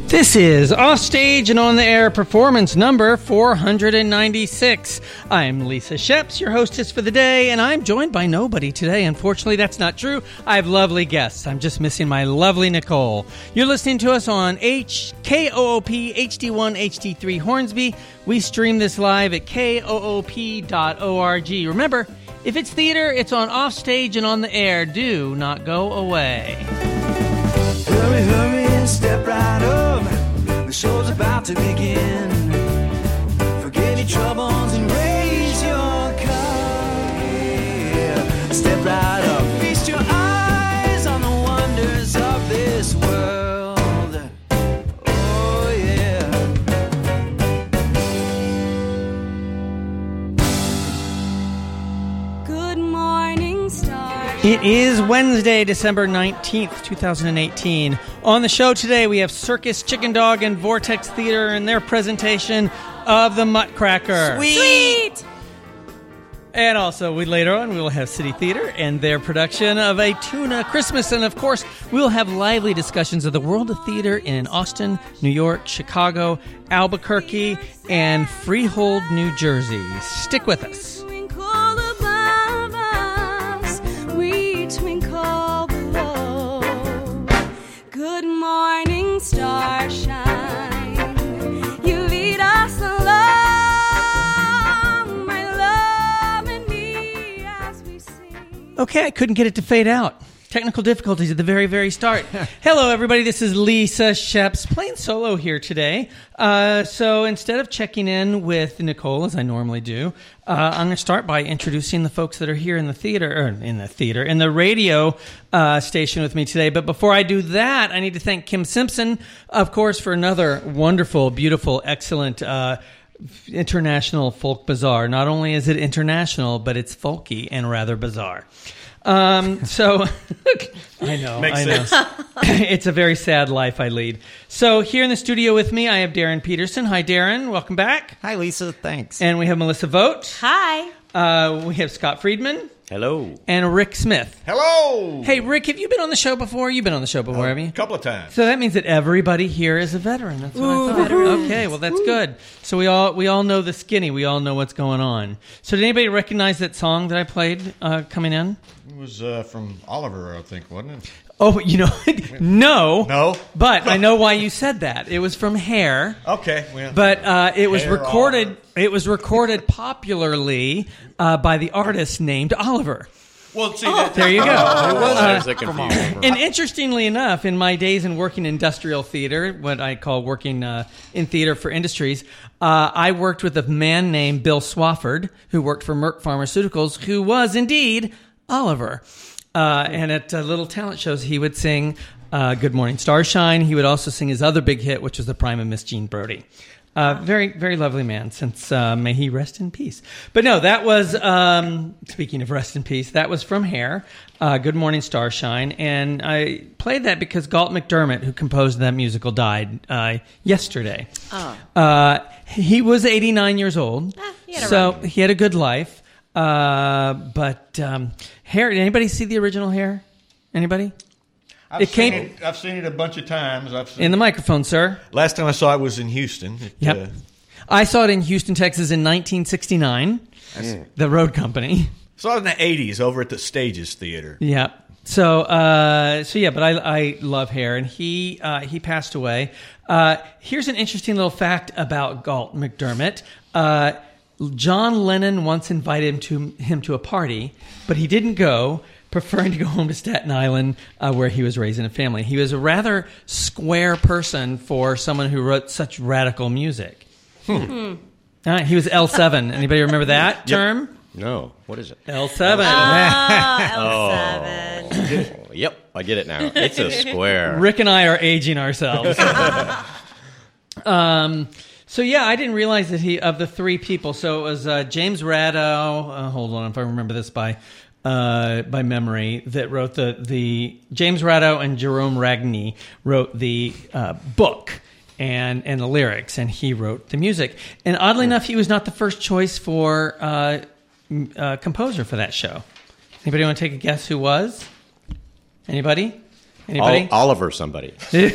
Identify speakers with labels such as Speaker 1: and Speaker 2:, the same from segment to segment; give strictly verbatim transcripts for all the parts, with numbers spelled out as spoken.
Speaker 1: This is Offstage and On the Air performance number four hundred ninety-six. I'm Lisa Sheps, your hostess for the day, and I'm joined by nobody today. Unfortunately, that's not true. I have lovely guests. I'm just missing my lovely Nicole. You're listening to us on H- K O O P H D one H D three Hornsby. We stream this live at K O O P dot org. Remember, if it's theater, it's on Offstage and On the Air. Do not go away.
Speaker 2: Hurry, hurry, and step right up. The show's about to begin. Forget your troubles and raise your cup. Yeah. Step right up. Feast your eyes on the wonders of this world. Oh, yeah.
Speaker 3: Good morning, star.
Speaker 1: It is Wednesday, December nineteenth, twenty eighteen. On the show today, we have Circus, Chicken Dog, and Vortex Theater and their presentation of The Muttcracker.
Speaker 3: Sweet!
Speaker 1: And also, we later on, we will have City Theater and their production of A Tuna Christmas. And, of course, we will have lively discussions of the world of theater in Austin, New York, Chicago, Albuquerque, and Freehold, New Jersey. Stick with us.
Speaker 3: Twinkle above us, we twinkle below. Good morning, starshine. You lead us along, my love and me, as we sing.
Speaker 1: Okay, I couldn't get it to fade out. Technical difficulties at the very, very start. Hello, everybody. This is Lisa Sheps, playing solo here today. Uh, so instead of checking in with Nicole, as I normally do, uh, I'm going to start by introducing the folks that are here in the theater, or in the theater, in the radio uh, station with me today. But before I do that, I need to thank Kim Simpson, of course, for another wonderful, beautiful, excellent uh international folk bazaar. Not only is it international, but it's folky and rather bizarre. Um, so, I know,
Speaker 4: Makes
Speaker 1: I know.
Speaker 4: sense.
Speaker 1: It's a very sad life I lead. So here in the studio with me, I have Darren Peterson. Hi, Darren. Welcome back.
Speaker 4: Hi, Lisa. Thanks.
Speaker 1: And we have Melissa Vogt.
Speaker 3: Hi.
Speaker 1: Uh, we have Scott Friedman.
Speaker 4: Hello.
Speaker 1: And Rick Smith.
Speaker 4: Hello.
Speaker 1: Hey, Rick, have you been on the show before? You've been on the show before, have you?
Speaker 4: A couple of times.
Speaker 1: So that means that everybody here is a veteran. That's what I thought. Okay, well that's good. So we all we all know the skinny. We all know what's going on. So did anybody recognize that song that I played uh, coming in?
Speaker 4: It was uh, from Oliver, I think, wasn't it?
Speaker 1: Oh, you know, no,
Speaker 4: No?
Speaker 1: But I know why you said that. It was from Hair.
Speaker 4: Okay. Well,
Speaker 1: But uh, it was
Speaker 4: Hair
Speaker 1: recorded.
Speaker 4: Oliver.
Speaker 1: It was recorded popularly uh, by the artist named Oliver.
Speaker 4: well, see, that,
Speaker 1: There you go.
Speaker 4: Oh,
Speaker 1: It was, uh,
Speaker 5: There's a confusion.
Speaker 1: And interestingly enough, in my days in working industrial theater, what I call working uh, in theater for industries, uh, I worked with a man named Bill Swafford, who worked for Merck Pharmaceuticals, who was indeed Oliver. Uh, and at uh, little talent shows, he would sing uh, Good Morning Starshine. He would also sing his other big hit, which was The Prime of Miss Jean Brodie. Uh, very, very lovely man, since uh, may he rest in peace. But no, that was, um, speaking of rest in peace, that was from Hair, uh, Good Morning Starshine. And I played that because Galt McDermott, who composed that musical, died uh, yesterday.
Speaker 3: Oh.
Speaker 1: Uh, he was eighty-nine years old,
Speaker 3: Ah, he had a
Speaker 1: so
Speaker 3: run.
Speaker 1: he had a good life. Uh, but um, Hair, did anybody see the original Hair? Anybody?
Speaker 4: I've,
Speaker 1: It
Speaker 4: seen
Speaker 1: came-
Speaker 4: it, I've seen it a bunch of times. I've seen
Speaker 1: In the microphone, sir.
Speaker 4: Last time I saw it was in Houston. It,
Speaker 1: Yep.
Speaker 4: uh,
Speaker 1: I saw it in Houston, Texas in nineteen sixty-nine. The Road Company.
Speaker 4: saw it in the eighties over at the Stages Theater.
Speaker 1: Yeah. So, uh, so yeah, but I, I love Hair, and he uh, he passed away. Uh, here's an interesting little fact about Galt McDermott. Uh, John Lennon once invited him to him to a party, but he didn't go, preferring to go home to Staten Island, uh, where he was raising a family. He was a rather square person for someone who wrote such radical music. Hmm. Uh, he was L seven. Anybody remember that term?
Speaker 5: No. What is it?
Speaker 1: L seven.
Speaker 3: L seven.
Speaker 5: Oh, yep. I get it now. It's a square.
Speaker 1: Rick and I are aging ourselves. um, so yeah, I didn't realize that he of the three people. So it was uh, James Ratto. Uh, hold on, if I remember this by uh, by memory, that wrote the the James Ratto and Jerome Ragni wrote the uh, book and and the lyrics, and he wrote the music. And oddly enough, he was not the first choice for uh, m- uh, composer for that show. Anybody want to take a guess who was? Anybody? Anybody?
Speaker 5: Ol- Oliver somebody.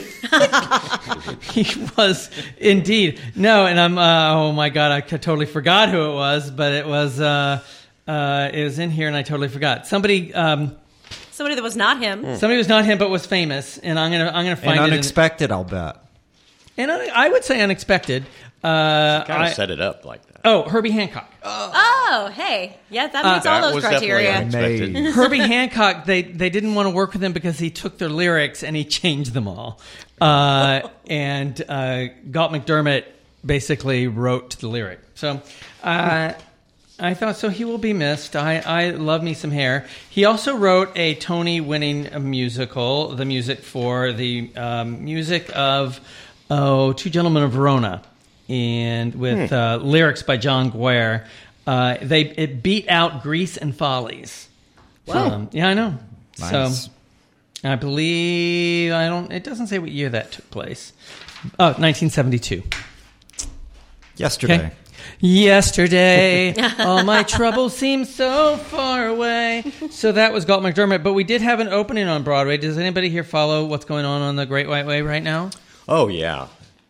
Speaker 1: He was indeed. No, and I'm, uh, oh my God, I c- totally forgot who it was, but it was, uh, uh, it was in here and I totally forgot. Somebody, um,
Speaker 6: Somebody that was not him.
Speaker 1: somebody was not him, but was famous, and I'm going to, I'm going to find
Speaker 7: And
Speaker 1: it.
Speaker 7: unexpected, I'll bet.
Speaker 1: In, and I, I would say unexpected. Uh,
Speaker 5: Kind
Speaker 1: I-
Speaker 5: of set it up like that.
Speaker 1: oh, Herbie Hancock.
Speaker 6: Oh, hey. Yeah, that meets all
Speaker 5: That
Speaker 6: those
Speaker 5: was
Speaker 6: criteria.
Speaker 5: definitely unexpected.
Speaker 7: Amazing.
Speaker 1: Herbie Hancock, they, they didn't want to work with him because he took their lyrics and he changed them all. Uh, and uh, Galt McDermott basically wrote the lyric. So uh, I thought, so he will be missed. I, I love me some hair. He also wrote a Tony-winning musical, the music for the um, music of oh, Two Gentlemen of Verona, and with
Speaker 5: Hmm.
Speaker 1: uh, lyrics by John Guare. Uh, they it beat out Grease and Follies. Um, yeah, I know.
Speaker 7: Nice.
Speaker 1: So I believe I don't. It doesn't say what year that took place. Oh, nineteen seventy-two.
Speaker 7: Yesterday.
Speaker 1: Okay. Yesterday, all my troubles seem so far away. So that was Galt McDermott. But we did have an opening on Broadway. Does anybody here follow what's going on on the Great White Way right now?
Speaker 5: Oh, yeah.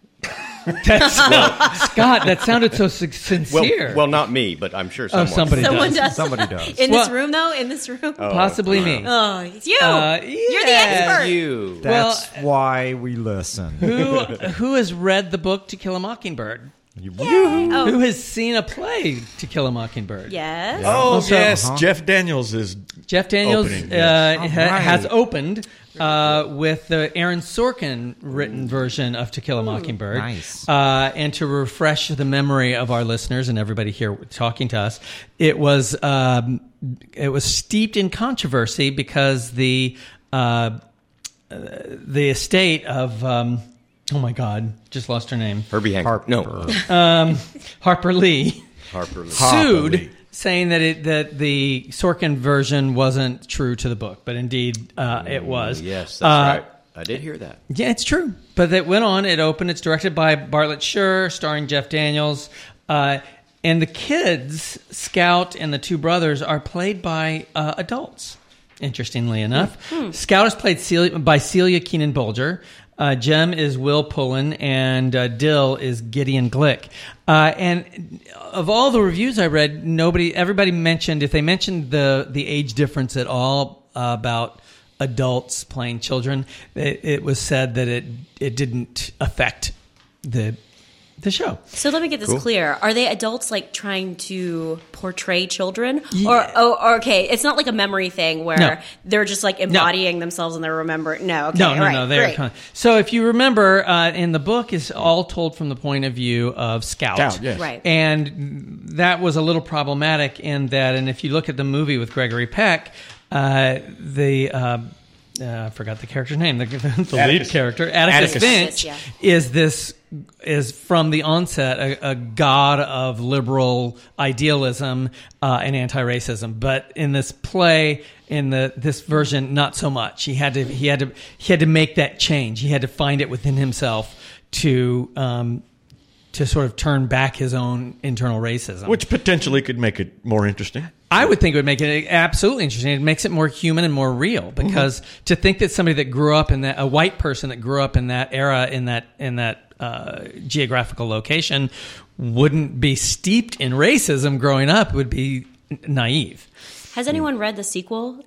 Speaker 1: That's, Scott, that sounded so sin-
Speaker 5: Well,
Speaker 1: sincere.
Speaker 5: well, not me, but I'm sure
Speaker 1: oh,
Speaker 5: someone.
Speaker 1: somebody
Speaker 6: Someone
Speaker 1: does.
Speaker 6: does.
Speaker 7: Somebody does.
Speaker 6: In
Speaker 1: Well-
Speaker 6: this room, though? In this room? Oh,
Speaker 1: Possibly me.
Speaker 6: it's you.
Speaker 1: Uh,
Speaker 6: You're the
Speaker 1: yeah,
Speaker 6: expert.
Speaker 5: You.
Speaker 7: That's
Speaker 1: Well-
Speaker 7: why we listen.
Speaker 1: Who who has read the book To Kill a Mockingbird?
Speaker 7: You-
Speaker 6: Oh,
Speaker 1: Who has seen a play To Kill a Mockingbird?
Speaker 6: yes.
Speaker 4: Oh,
Speaker 1: Also-
Speaker 4: yes.
Speaker 7: Uh-huh.
Speaker 4: Jeff Daniels is.
Speaker 1: Jeff Daniels
Speaker 4: Opening,
Speaker 1: uh,
Speaker 4: yes.
Speaker 1: ha-
Speaker 7: All right.
Speaker 1: has opened uh, with the Aaron Sorkin written version of To Kill a Mockingbird.
Speaker 7: Nice.
Speaker 1: Uh, and to refresh the memory of our listeners and everybody here talking to us, it was um, it was steeped in controversy because the uh, uh, the estate of um, oh my God, just lost her name,
Speaker 5: Herbie Hancock.
Speaker 7: Harper.
Speaker 5: No.
Speaker 1: Harper Lee.
Speaker 5: Harper Lee.
Speaker 1: sued,
Speaker 4: Lee.
Speaker 1: saying that it that the Sorkin version wasn't true to the book, but indeed uh, it was.
Speaker 5: Yes, that's
Speaker 1: Uh,
Speaker 5: right. I did hear that.
Speaker 1: Yeah, it's true. But it went on. It opened. It's directed by Bartlett Sher, starring Jeff Daniels, uh, and the kids, Scout and the two brothers, are played by uh, adults. Interestingly enough, Scout is played Celia, by Celia Keenan Bolger. Uh, Jem is Will Pullen, and uh, Dill is Gideon Glick. Uh, and of all the reviews I read, nobody, everybody mentioned, if they mentioned the the age difference at all uh, about adults playing children, it, it was said that it it didn't affect the the show.
Speaker 6: So let me get this
Speaker 5: Cool.
Speaker 6: clear. Are they adults like trying to portray children?
Speaker 1: Yeah.
Speaker 6: Or, oh, or okay, it's not like a memory thing where
Speaker 1: No.
Speaker 6: they're just like embodying themselves and they're remembering. No, okay,
Speaker 1: No,
Speaker 6: all
Speaker 1: no,
Speaker 6: right,
Speaker 1: no. They're
Speaker 6: great.
Speaker 1: kind of, so if you remember, uh, in the book is all told from the point of view of Scout.
Speaker 4: Scout, yes.
Speaker 6: Right.
Speaker 1: And that was a little problematic in that, and if you look at the movie with Gregory Peck, uh, the uh, uh, I forgot the character's name. The, the lead
Speaker 4: Atticus.
Speaker 1: character, Atticus,
Speaker 4: Atticus.
Speaker 1: Finch,
Speaker 6: Yeah.
Speaker 1: is this is from the onset a, a god of liberal idealism uh, and anti-racism. But in this play, in the this version, not so much. He had to he had to he had to make that change. He had to find it within himself to um, to sort of turn back his own internal racism.
Speaker 4: Which potentially could make it more interesting.
Speaker 1: I would think it would make it absolutely interesting. It makes it more human and more real because to think that somebody that grew up in that, a white person that grew up in that era, in that in that uh, geographical location, wouldn't be steeped in racism growing up would be n- naive.
Speaker 6: Has anyone read the sequel?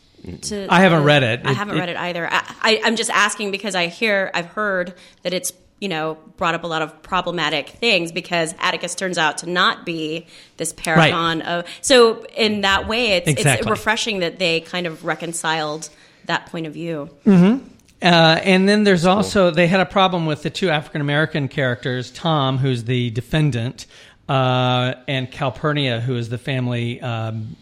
Speaker 6: To
Speaker 1: I haven't read it.
Speaker 6: I
Speaker 1: It-
Speaker 6: haven't
Speaker 1: it-
Speaker 6: read it either. I, I, I'm just asking because I hear, I've heard that it's, you know, brought up a lot of problematic things because Atticus turns out to not be this paragon of. So in that way, it's,
Speaker 1: Exactly.
Speaker 6: it's refreshing that they kind of reconciled that point of view.
Speaker 1: Uh, and then there's also, they had a problem with the two African American characters, Tom, who's the defendant, uh, and Calpurnia, who is the family um,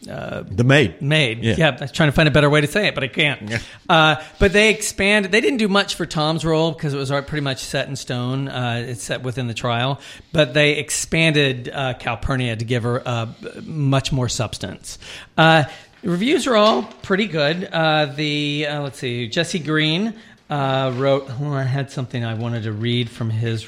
Speaker 4: The maid.
Speaker 1: maid.
Speaker 4: Yeah.
Speaker 1: Yeah. I was trying to find a better way to say it, but I can't.
Speaker 4: Yeah.
Speaker 1: Uh, but they expanded. They didn't do much for Tom's role because it was already pretty much set in stone. Uh, it's set within the trial. But they expanded uh, Calpurnia to give her uh, much more substance. Uh, reviews are all pretty good. Uh, the uh, let's see, Jesse Green uh, wrote. Oh, I had something I wanted to read from his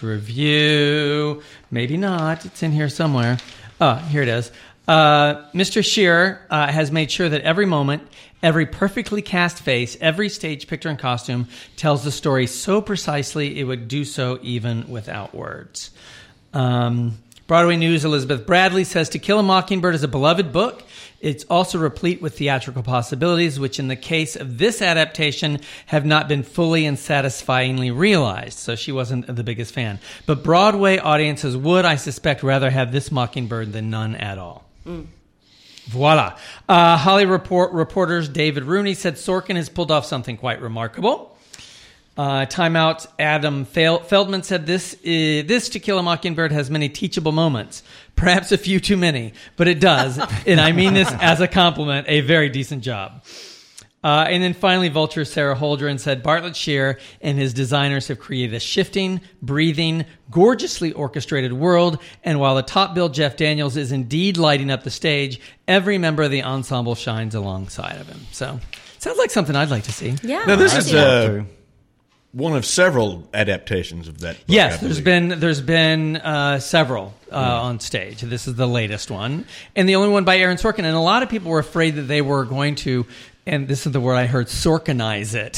Speaker 1: review. Maybe not. It's in here somewhere. Oh, here it is. Uh, Mister Shearer uh, has made sure that every moment, Every perfectly cast face, every stage picture and costume tells the story so precisely it would do so even without words. Um, Broadway News, Elizabeth Bradley says, To Kill a Mockingbird is a beloved book. It's also replete with theatrical possibilities, which in the case of this adaptation have not been fully and satisfyingly realized. So she wasn't the biggest fan. But Broadway audiences would, I suspect, rather have this Mockingbird than none at all. Mm. Voila. Uh, Hollywood report, reporters David Rooney said Sorkin has pulled off something quite remarkable. Uh, Time Out's Adam Feldman said this, is, this To Kill a Mockingbird has many teachable moments. Perhaps a few too many, but it does. And I mean this as a compliment, a very decent job. Uh, and then finally, Vulture's Sarah Holdren said Bartlett Shear and his designers have created a shifting, breathing, gorgeously orchestrated world. And while the top-billed Jeff Daniels is indeed lighting up the stage, every member of the ensemble shines alongside of him. So, sounds like something I'd like to see.
Speaker 6: Yeah.
Speaker 4: Now, this
Speaker 6: I
Speaker 4: is
Speaker 6: see that.
Speaker 4: uh, one of several adaptations of that book.
Speaker 1: Yes,
Speaker 4: I
Speaker 1: there's
Speaker 4: believe.
Speaker 1: been there's been uh, several uh,
Speaker 4: Yeah.
Speaker 1: on stage. This is the latest one, and the only one by Aaron Sorkin. And a lot of people were afraid that they were going to, and this is the word I heard, Sorkinize it.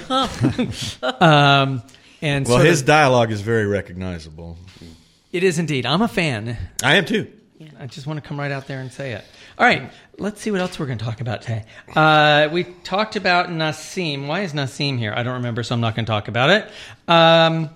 Speaker 1: um, and
Speaker 4: Well,
Speaker 1: sort
Speaker 4: his
Speaker 1: of-
Speaker 4: dialogue is very recognizable.
Speaker 1: it is indeed. I'm a fan.
Speaker 4: I am too.
Speaker 1: I just want to come right out there and say it. All right, let's see what else we're going to talk about today. Uh, we talked about Nassim. Why is Nassim here? I don't remember, so I'm not going to talk about it. Um,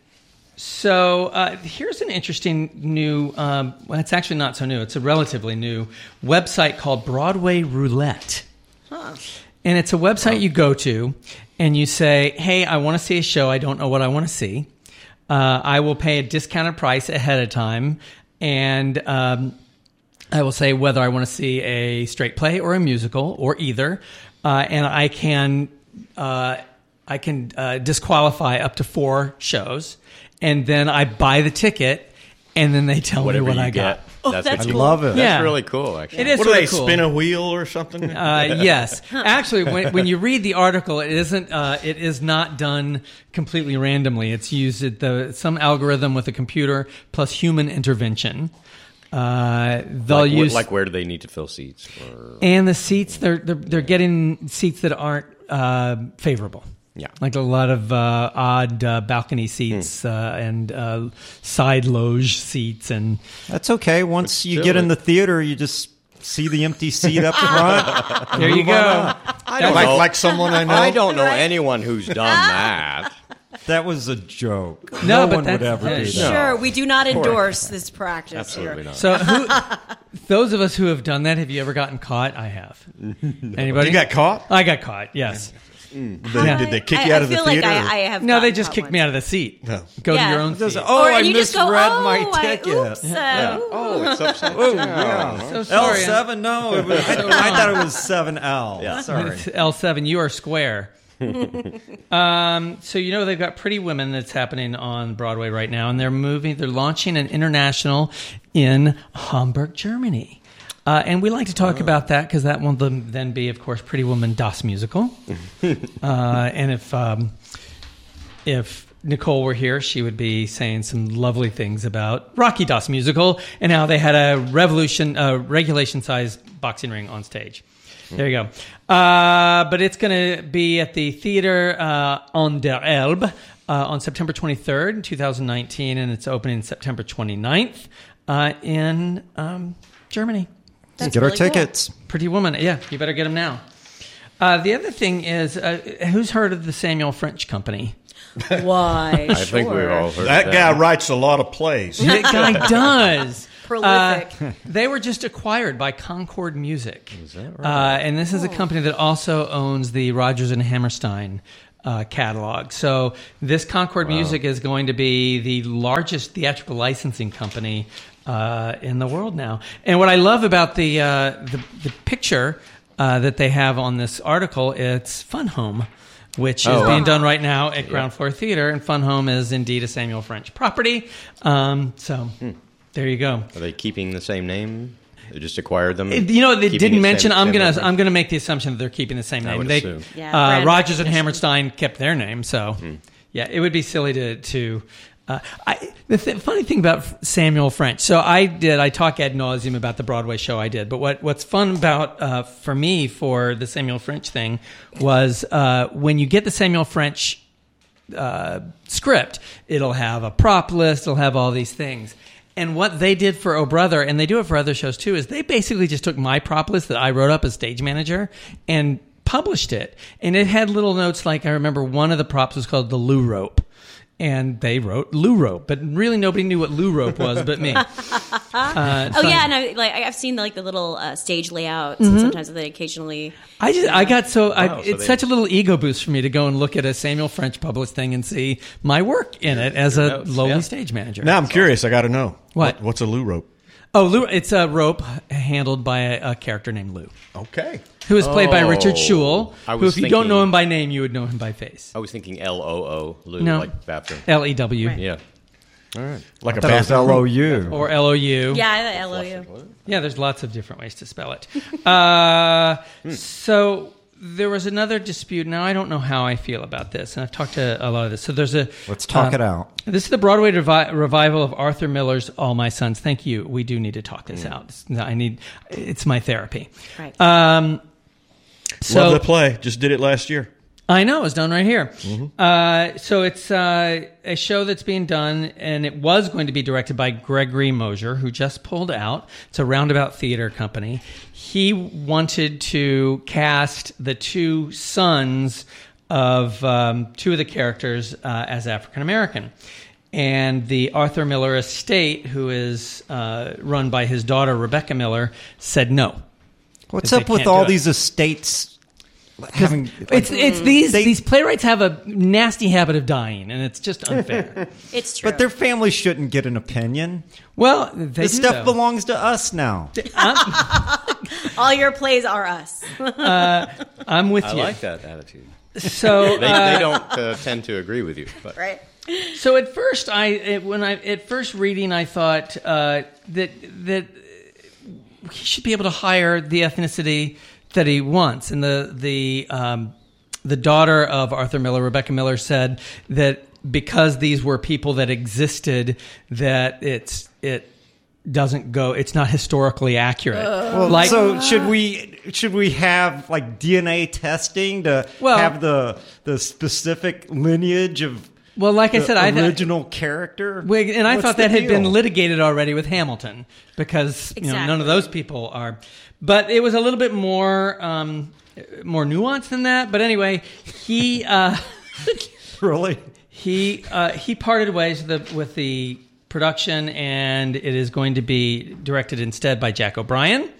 Speaker 1: so uh, here's an interesting new, um, well, it's actually not so new. It's a relatively new website called Broadway Roulette.
Speaker 6: Huh.
Speaker 1: And it's a website you go to, and you say, hey, I want to see a show. I don't know what I want to see. Uh, I will pay a discounted price ahead of time, and um, I will say whether I want to see a straight play or a musical or either, uh, and I can uh, I can uh, disqualify up to four shows, and then I buy the ticket, and then they tell
Speaker 5: Whatever
Speaker 1: me what
Speaker 5: you
Speaker 1: I
Speaker 5: get.
Speaker 1: got.
Speaker 6: Oh,
Speaker 5: That's,
Speaker 6: that's
Speaker 5: what
Speaker 7: I
Speaker 5: you-
Speaker 7: love it.
Speaker 5: That's
Speaker 1: Yeah.
Speaker 5: really cool, actually.
Speaker 1: It is
Speaker 4: What do
Speaker 1: really
Speaker 4: they
Speaker 1: cool.
Speaker 4: spin a wheel or something?
Speaker 1: Uh, yes, actually, when, when you read the article, it isn't. Uh, it is not done completely randomly. It's used at the some algorithm with a computer plus human intervention. Uh, they'll
Speaker 5: like, wh-
Speaker 1: use
Speaker 5: like where do they need to fill seats? Or,
Speaker 1: and the seats. They're they're, they're getting seats that aren't uh, favorable.
Speaker 5: Yeah.
Speaker 1: Like a lot of uh, odd uh, balcony seats uh, and uh, side loge seats, and
Speaker 7: That's okay. Once you
Speaker 5: still,
Speaker 7: get in
Speaker 5: it-
Speaker 7: the theater, you just see the empty seat up front.
Speaker 1: there you
Speaker 7: Move on
Speaker 1: go.
Speaker 7: up.
Speaker 5: I don't
Speaker 4: like,
Speaker 5: know.
Speaker 4: like someone I know?
Speaker 5: I don't know
Speaker 6: Right.
Speaker 5: anyone who's done that.
Speaker 7: That was a joke.
Speaker 1: No,
Speaker 7: No,
Speaker 1: but
Speaker 7: one would
Speaker 1: that's-
Speaker 7: ever
Speaker 1: uh,
Speaker 7: do that.
Speaker 6: Sure, we do not endorse this practice
Speaker 5: Absolutely
Speaker 6: here.
Speaker 5: not.
Speaker 1: So, who, those of us who have done that, have you ever gotten caught? I have. Anybody?
Speaker 4: You got caught?
Speaker 1: I got caught. Yes.
Speaker 4: Did they, did they kick
Speaker 6: I,
Speaker 4: you out
Speaker 6: I
Speaker 4: of the
Speaker 6: feel
Speaker 4: theater?
Speaker 6: like
Speaker 4: or-
Speaker 6: I, I have.
Speaker 1: No, they
Speaker 6: gotten
Speaker 1: just
Speaker 6: caught
Speaker 1: kicked
Speaker 6: once.
Speaker 1: me out of the seat.
Speaker 4: No.
Speaker 1: Go
Speaker 6: Yeah.
Speaker 1: to your own
Speaker 7: Just,
Speaker 1: seat.
Speaker 7: oh,
Speaker 6: Or,
Speaker 7: I
Speaker 6: and you just go,
Speaker 7: misread
Speaker 6: oh,
Speaker 7: my
Speaker 6: I-
Speaker 7: ticket.
Speaker 6: oops, uh,
Speaker 5: Yeah.
Speaker 6: ooh.
Speaker 5: Oh, it's upside
Speaker 7: Oh,
Speaker 5: down.
Speaker 7: yeah.
Speaker 1: So
Speaker 7: L
Speaker 1: sorry.
Speaker 7: seven? No, it was, I, I thought it was seven L.
Speaker 5: Yeah.
Speaker 7: Sorry.
Speaker 1: It's L seven. You are square. um, so you know they've got Pretty Women that's happening on Broadway right now, and they're moving. They're launching an international in Hamburg, Germany. Uh, and we like to talk about that because that will then be, of course, Pretty Woman Das Musical. uh, and if um, if Nicole were here, she would be saying some lovely things about Rocky Das Musical and how they had a revolution, uh, regulation-sized boxing ring on stage. There you go. Uh, but it's going to be at the theater uh, on der Elbe uh, on September twenty-third, twenty nineteen, and it's opening September twenty-ninth uh, in um, Germany.
Speaker 6: That's
Speaker 7: Get our
Speaker 6: really cool.
Speaker 7: tickets.
Speaker 1: Pretty Woman. Yeah, you better get them now. Uh, the other thing is, uh, who's heard of the Samuel French Company?
Speaker 6: Why?
Speaker 5: I think we've all heard
Speaker 4: That
Speaker 5: that.
Speaker 4: guy writes a lot of plays.
Speaker 1: That guy does.
Speaker 6: Prolific.
Speaker 1: Uh, they were just acquired by Concord Music. Is that right? Uh, and this is a company that also owns the Rodgers and Hammerstein uh, catalog. So this Concord Music is going to be the largest theatrical licensing company uh, in the world now. And what I love about the uh, the, the picture uh, that they have on this article, it's Fun Home, which is
Speaker 5: Oh,
Speaker 1: being
Speaker 5: wow.
Speaker 1: done right now at Ground Floor Theater. And Fun Home is indeed a Samuel French property. Um, so there you go.
Speaker 5: Are they keeping the same name? They just acquired them.
Speaker 1: You know, they
Speaker 5: Keeping
Speaker 1: didn't
Speaker 5: it
Speaker 1: mention.
Speaker 5: same-
Speaker 1: I'm
Speaker 5: same
Speaker 1: gonna.
Speaker 5: number?
Speaker 1: I'm gonna make the assumption that they're keeping the same
Speaker 5: I
Speaker 1: name.
Speaker 5: would
Speaker 1: They,
Speaker 5: assume.
Speaker 6: Yeah,
Speaker 1: uh,
Speaker 6: brand
Speaker 1: Rodgers and
Speaker 6: recognition.
Speaker 1: Hammerstein kept their name, so yeah, it would be silly to to Uh, I, the th- funny thing about Samuel French, so I did, I talk ad nauseum about the Broadway show I did, but what, what's fun about, uh, for me, for the Samuel French thing was, uh, when you get the Samuel French, uh, script, it'll have a prop list, it'll have all these things. And what they did for Oh Brother, and they do it for other shows too, is they basically just took my prop list that I wrote up as stage manager and published it. And it had little notes like, I remember one of the props was called the Lou Rope. And they wrote Lou Rope, but really nobody knew what Lou Rope was but me. Uh,
Speaker 6: oh
Speaker 1: so
Speaker 6: yeah, and I, like I've seen like the little uh, stage layouts, and sometimes they occasionally.
Speaker 1: I just I got so I,
Speaker 5: Wow, so
Speaker 1: it's
Speaker 5: they-
Speaker 1: such a little ego boost for me to go and look at a Samuel French published thing and see my work in it as a
Speaker 5: notes,
Speaker 1: lowly
Speaker 5: yeah.
Speaker 1: stage manager.
Speaker 4: Now I'm curious. I got to know.
Speaker 1: What?
Speaker 4: What's a Lou rope?
Speaker 1: Oh, Lou, it's a rope handled by a, a character named Lou,
Speaker 4: Okay.
Speaker 1: who is played by
Speaker 5: Oh,
Speaker 1: Richard Schul.
Speaker 5: I
Speaker 1: Who,
Speaker 5: was
Speaker 1: if you don't
Speaker 5: thinking-
Speaker 1: know him by name, you would know him by face.
Speaker 5: I was thinking L O O, Lou,
Speaker 1: No.
Speaker 5: like bathroom.
Speaker 1: L E W
Speaker 5: Yeah. All right.
Speaker 4: Like a
Speaker 7: That was
Speaker 4: bathroom.
Speaker 7: L O U.
Speaker 1: or L O U.
Speaker 6: Yeah, I L O U.
Speaker 1: Yeah, there's lots of different ways to spell it. Uh, so there was another dispute. Now I don't know how I feel about this, and I've talked to a lot of this. So there's a
Speaker 7: Let's talk
Speaker 1: uh,
Speaker 7: it out.
Speaker 1: This is the Broadway revi- revival of Arthur Miller's All My Sons. Thank you. We do need to talk this out. I need. It's my therapy.
Speaker 6: Right.
Speaker 1: Um, so
Speaker 4: Love the play. Just did it last year.
Speaker 1: I know, it's done right here. Uh, so it's uh, a show that's being done, and it was going to be directed by Gregory Mosher, who just pulled out. It's a Roundabout Theater company. He wanted to cast the two sons of um, two of the characters uh, as African American. And the Arthur Miller estate, who is uh, run by his daughter, Rebecca Miller, said no.
Speaker 7: What's
Speaker 1: They
Speaker 7: up with
Speaker 1: can't
Speaker 7: all
Speaker 1: do it.
Speaker 7: these estates having?
Speaker 1: It's it's these
Speaker 7: They-
Speaker 1: these playwrights have a nasty habit of dying, and it's just unfair.
Speaker 6: It's true.
Speaker 7: But their family shouldn't get an opinion.
Speaker 1: Well, they
Speaker 7: This
Speaker 1: do,
Speaker 7: stuff
Speaker 1: though.
Speaker 7: belongs to us now.
Speaker 6: all your plays are us.
Speaker 1: I'm with
Speaker 5: I
Speaker 1: you.
Speaker 5: like that attitude.
Speaker 1: So
Speaker 5: They,
Speaker 1: uh,
Speaker 5: they don't uh, tend to agree with you. But
Speaker 6: Right.
Speaker 1: so at first, I it, when I at first reading, I thought uh, that that he should be able to hire the ethnicity that he wants, and the the um, the daughter of Arthur Miller, Rebecca Miller, said that because these were people that existed, that it's it doesn't go. It's not historically accurate.
Speaker 7: Well,
Speaker 1: like
Speaker 7: so should we should we have like D N A testing to
Speaker 1: Well-
Speaker 7: have the the specific lineage of
Speaker 1: well, like I
Speaker 7: the
Speaker 1: said, I
Speaker 7: original character?
Speaker 1: Wig- And I
Speaker 7: What's
Speaker 1: thought
Speaker 7: the
Speaker 1: that had been
Speaker 7: deal?
Speaker 1: litigated already with Hamilton because you know none of
Speaker 6: Exactly.
Speaker 1: those people are. But it was a little bit more um, more nuanced than that. But anyway, he uh,
Speaker 7: Really?
Speaker 1: he uh, he parted ways with the, with the production, and it is going to be directed instead by Jack O'Brien.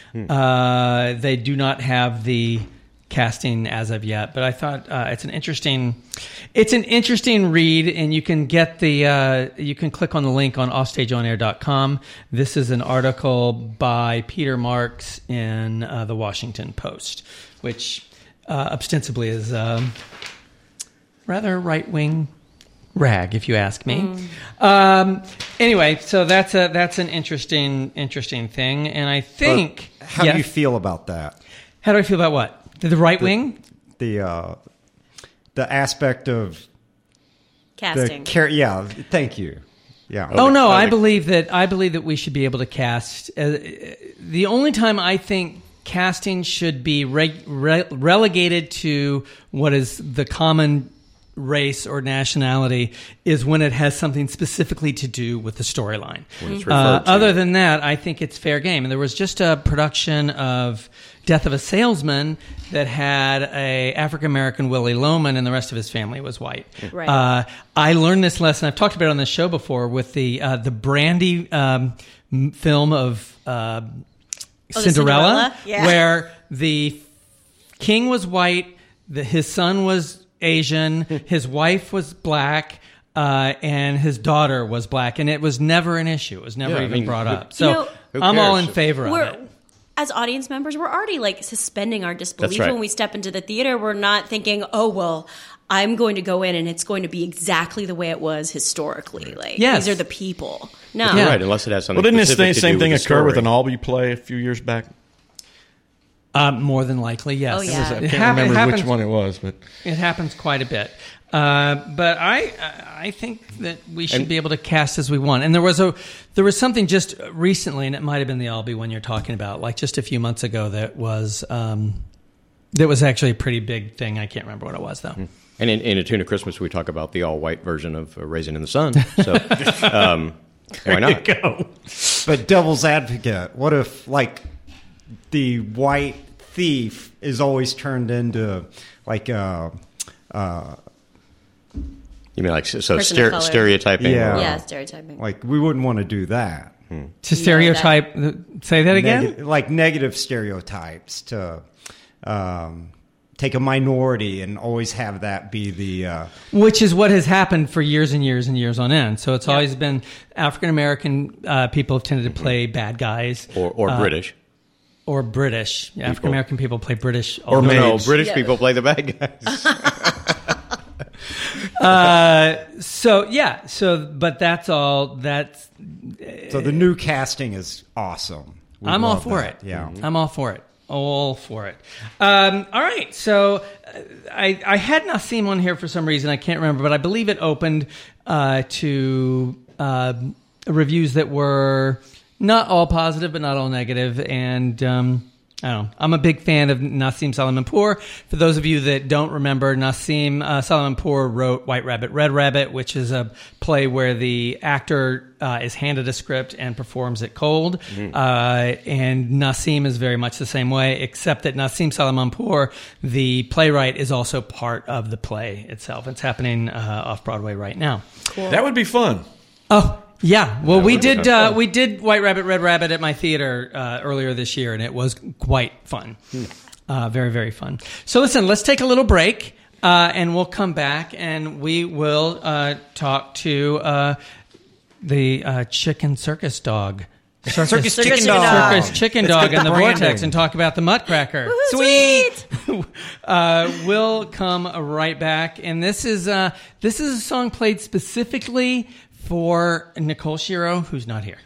Speaker 1: Uh, they do not have the casting as of yet, but I thought uh, it's an interesting it's an interesting read, and you can get the uh, you can click on the link on offstage on air dot com. This is an article by Peter Marks in uh, the Washington Post, which uh, ostensibly is um, rather right wing rag, if you ask me. Um, anyway, so that's a that's an interesting interesting thing, and I think
Speaker 7: But how
Speaker 1: yeah.
Speaker 7: do you feel about that?
Speaker 1: How do I feel about what? The, the right wing?
Speaker 7: The uh, the aspect of the
Speaker 6: Casting.
Speaker 7: care. Yeah, thank you. Yeah.
Speaker 1: Oh no, I
Speaker 5: like-
Speaker 1: believe that I believe that we should be able to cast. Uh, the only time I think casting should be reg- re- relegated to what is the common race or nationality is when it has something specifically to do with the storyline.
Speaker 5: When it's
Speaker 1: Uh,
Speaker 5: referred to.
Speaker 1: other than that, I think it's fair game. And there was just a production of Death of a Salesman that had a African American Willie Loman, and the rest of his family was white.
Speaker 6: Right.
Speaker 1: Uh, I learned this lesson. I've talked about it on the show before with the uh, the Brandy um, m- film of uh,
Speaker 6: Oh, the
Speaker 1: Cinderella,
Speaker 6: Cinderella? Yeah.
Speaker 1: where the king was white, the, his son was Asian, his wife was black, uh, and his daughter was black, and it was never an issue. It was never
Speaker 5: Yeah, I
Speaker 1: even
Speaker 5: mean,
Speaker 1: brought
Speaker 5: who-
Speaker 1: up. So
Speaker 6: You know-
Speaker 5: Who
Speaker 1: I'm all
Speaker 5: cares?
Speaker 1: in favor of
Speaker 6: We're,
Speaker 1: it.
Speaker 6: as audience members, we're already like suspending our disbelief
Speaker 5: That's right.
Speaker 6: when we step into the theater. We're not thinking, oh, well, I'm going to go in and it's going to be exactly the way it was historically. Like,
Speaker 1: Yes.
Speaker 6: these are the people. No.
Speaker 1: Yeah.
Speaker 5: Right, unless it has something
Speaker 4: Well, didn't this
Speaker 5: specific
Speaker 4: same,
Speaker 5: to
Speaker 4: same
Speaker 5: do
Speaker 4: thing
Speaker 5: with the
Speaker 4: occur with
Speaker 5: story.
Speaker 4: an Albee play a few years back?
Speaker 1: Uh, more than likely, yes.
Speaker 6: Oh, yeah.
Speaker 4: I
Speaker 1: It
Speaker 4: can't
Speaker 1: hap- it
Speaker 4: remember
Speaker 1: happens-
Speaker 4: which one it was, but
Speaker 1: It happens quite a bit. Uh, but I I think that we should
Speaker 5: And-
Speaker 1: be able to cast as we want. And there was a there was something just recently, and it might have been the Albee one you're talking about, like just a few months ago, that was um, that was actually a pretty big thing. I can't remember what it was though.
Speaker 5: And in, in A Tune of Christmas, we talk about the all-white version of uh, Raisin in the Sun. So um, why not?
Speaker 7: Go. But devil's advocate, what if like the white thief is always turned into like uh uh
Speaker 5: You mean like so so
Speaker 6: Person of
Speaker 5: stere-
Speaker 6: color.
Speaker 5: stereotyping?
Speaker 7: Yeah.
Speaker 5: or-
Speaker 6: Yeah, stereotyping.
Speaker 7: like we wouldn't want to do that.
Speaker 1: To stereotype, say that again.
Speaker 7: Neg- like negative stereotypes to um, take a minority and always have that be the uh,
Speaker 1: Which is what has happened for years and years and years on end. So it's always been African American uh, people have tended to play bad guys,
Speaker 5: Or, or
Speaker 1: uh,
Speaker 5: British.
Speaker 1: or British. African American people play British, all
Speaker 4: Or
Speaker 1: the
Speaker 5: No, no,
Speaker 4: maids.
Speaker 5: British
Speaker 6: Yeah.
Speaker 5: people play the bad guys.
Speaker 1: So yeah, so but that's all. That's
Speaker 7: so the new casting is awesome. We
Speaker 1: I'm all
Speaker 7: love
Speaker 1: for
Speaker 7: that.
Speaker 1: it.
Speaker 7: Yeah.
Speaker 1: I'm all for it. All for it. Um, all right. So uh, I I had Nassim on here for some reason. I can't remember, but I believe it opened uh, to uh, reviews that were not all positive, but not all negative, and. Um, I don't know. I'm a big fan of Nassim Salampour. For those of you that don't remember, Nassim uh, Salampour wrote White Rabbit, Red Rabbit, which is a play where the actor uh, is handed a script and performs it cold. Uh, and Nassim is very much the same way, except that Nassim Salampour, the playwright, is also part of the play itself. It's happening uh, off Broadway right now.
Speaker 4: that would be fun.
Speaker 1: Oh. Yeah, well, we
Speaker 4: would be
Speaker 1: did
Speaker 4: fun.
Speaker 1: uh, we did White Rabbit, Red Rabbit at my theater uh, earlier this year, and it was quite fun, uh, very very fun. So listen, let's take a little break, uh, and we'll come back, and we will uh, talk to uh, the uh, chicken circus dog, circus,
Speaker 7: Circus
Speaker 6: Circus
Speaker 7: chicken
Speaker 6: chicken
Speaker 7: dog.
Speaker 6: dog.
Speaker 1: circus chicken
Speaker 7: Let's
Speaker 1: dog,
Speaker 7: get
Speaker 1: and the
Speaker 7: the
Speaker 1: vortex,
Speaker 7: branding.
Speaker 1: and talk about the Muttcracker.
Speaker 6: Sweet.
Speaker 1: uh, we'll come right back, and this is uh, this is a song played specifically for Nicole Shiro, who's not here.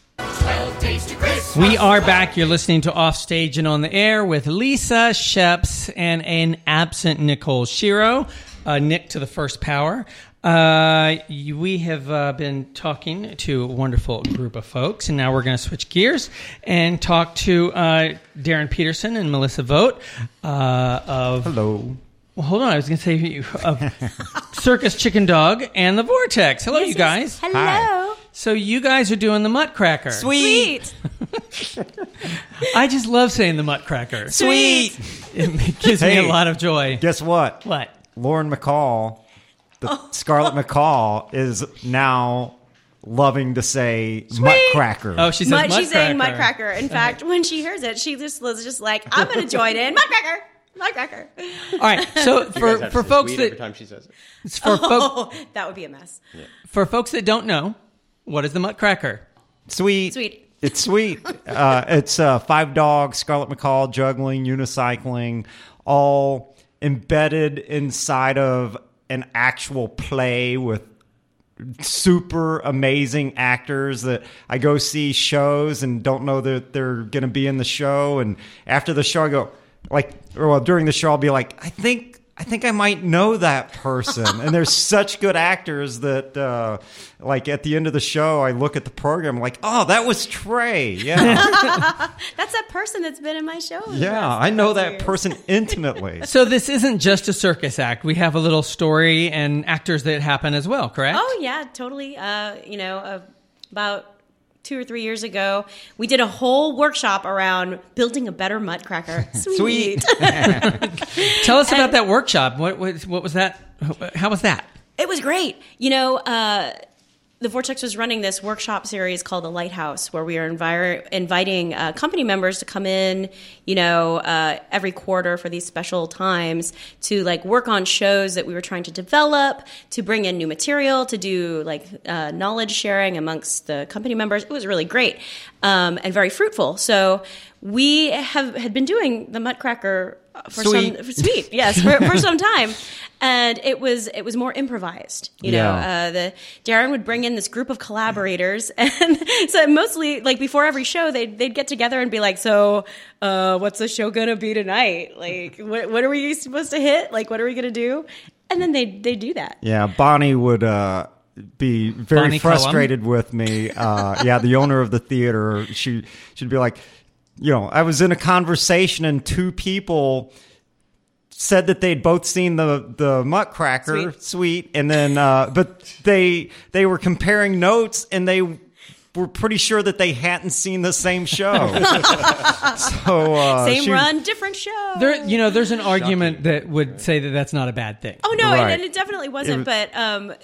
Speaker 1: We are back. You're listening to Offstage and on the Air with Lisa Sheps and an absent Nicole Shiro, uh, Nick to the first power. Uh, you- we have uh, been talking to a wonderful group of folks, and now we're going to switch gears and talk to uh, Darren Peterson and Melissa Vogt uh, of.
Speaker 7: Hello.
Speaker 1: Well, hold on. I was going to say you- of Circus Chicken Dog and the Vortex. Hello,
Speaker 6: Yes,
Speaker 1: you
Speaker 6: yes.
Speaker 1: guys.
Speaker 6: Hello.
Speaker 7: Hi.
Speaker 1: So you guys are doing the Muttcracker.
Speaker 6: Sweet.
Speaker 1: I just love saying the Muttcracker.
Speaker 7: Sweet.
Speaker 1: It gives me
Speaker 7: Hey.
Speaker 1: a lot of joy.
Speaker 7: Guess what?
Speaker 1: What?
Speaker 7: Lauren McCall, the Scarlett McCall, is now loving to say Muttcracker.
Speaker 1: Oh, she says
Speaker 6: Mud,
Speaker 1: Muttcracker.
Speaker 6: she's saying Muttcracker. In fact, when she hears it, she just was just like, I'm going to join in. Muttcracker. Muttcracker.
Speaker 1: All right. So
Speaker 5: You guys
Speaker 1: for
Speaker 5: have
Speaker 1: for
Speaker 5: some
Speaker 1: folks
Speaker 5: sweet every
Speaker 1: that
Speaker 5: time she says it.
Speaker 1: for, folk,
Speaker 6: Oh, that would be a mess.
Speaker 1: for folks that don't know, what is the Muttcracker?
Speaker 7: Sweet.
Speaker 6: Sweet.
Speaker 7: It's sweet. uh, it's uh, five dogs, Scarlett McCall, juggling, unicycling, all embedded inside of an actual play with super amazing actors that I go see shows and don't know that they're going to be in the show. And after the show, I go, like, or well, during the show, I'll be like, I think, I think I might know that person. And there's such good actors that, uh, like, at the end of the show, I look at the program, like, oh, that was Trey. Yeah.
Speaker 6: That's that person that's been in my show.
Speaker 7: Yeah. I know that person intimately.
Speaker 1: So this isn't just a circus act. We have a little story and actors that happen as well, correct?
Speaker 6: Oh, yeah, totally. Uh, you know, uh, about two or three years ago, we did a whole workshop around building a better Muttcracker. Sweet.
Speaker 7: Sweet.
Speaker 1: Tell us about that workshop. What, what what was that? How was that?
Speaker 6: It was great. You know, uh, the Vortex was running this workshop series called The Lighthouse, where we are envir- inviting uh, company members to come in, you know, uh, every quarter for these special times to like work on shows that we were trying to develop, to bring in new material, to do like uh, knowledge sharing amongst the company members. It was really great um, and very fruitful. So we have had been doing the Muttcracker for
Speaker 7: Sweet.
Speaker 6: some for sweet, yes, for, for some time. And it was it was more improvised, you know.
Speaker 7: Yeah.
Speaker 6: Uh, the Darren would bring in this group of collaborators, and so mostly like before every show, they'd they'd get together and be like, "So, uh, what's the show gonna be tonight? Like, what what are we supposed to hit? Like, what are we gonna do?" And then they they do that.
Speaker 7: Yeah, Bonnie would uh, be very
Speaker 1: Bonnie
Speaker 7: frustrated with me. Uh, yeah, the owner of the theater, she she'd be like, you know, I was in a conversation and two people said that they'd both seen the the Nutcracker
Speaker 6: Sweet.
Speaker 7: Suite, and then uh, but they they were comparing notes and they were pretty sure that they hadn't seen the same show. so uh,
Speaker 6: Same
Speaker 7: she-
Speaker 6: run, different show.
Speaker 1: There, you know, there's an argument that would say that that's not a bad thing.
Speaker 6: Oh no,
Speaker 7: Right.
Speaker 6: and, and it definitely wasn't.
Speaker 7: It
Speaker 6: but um,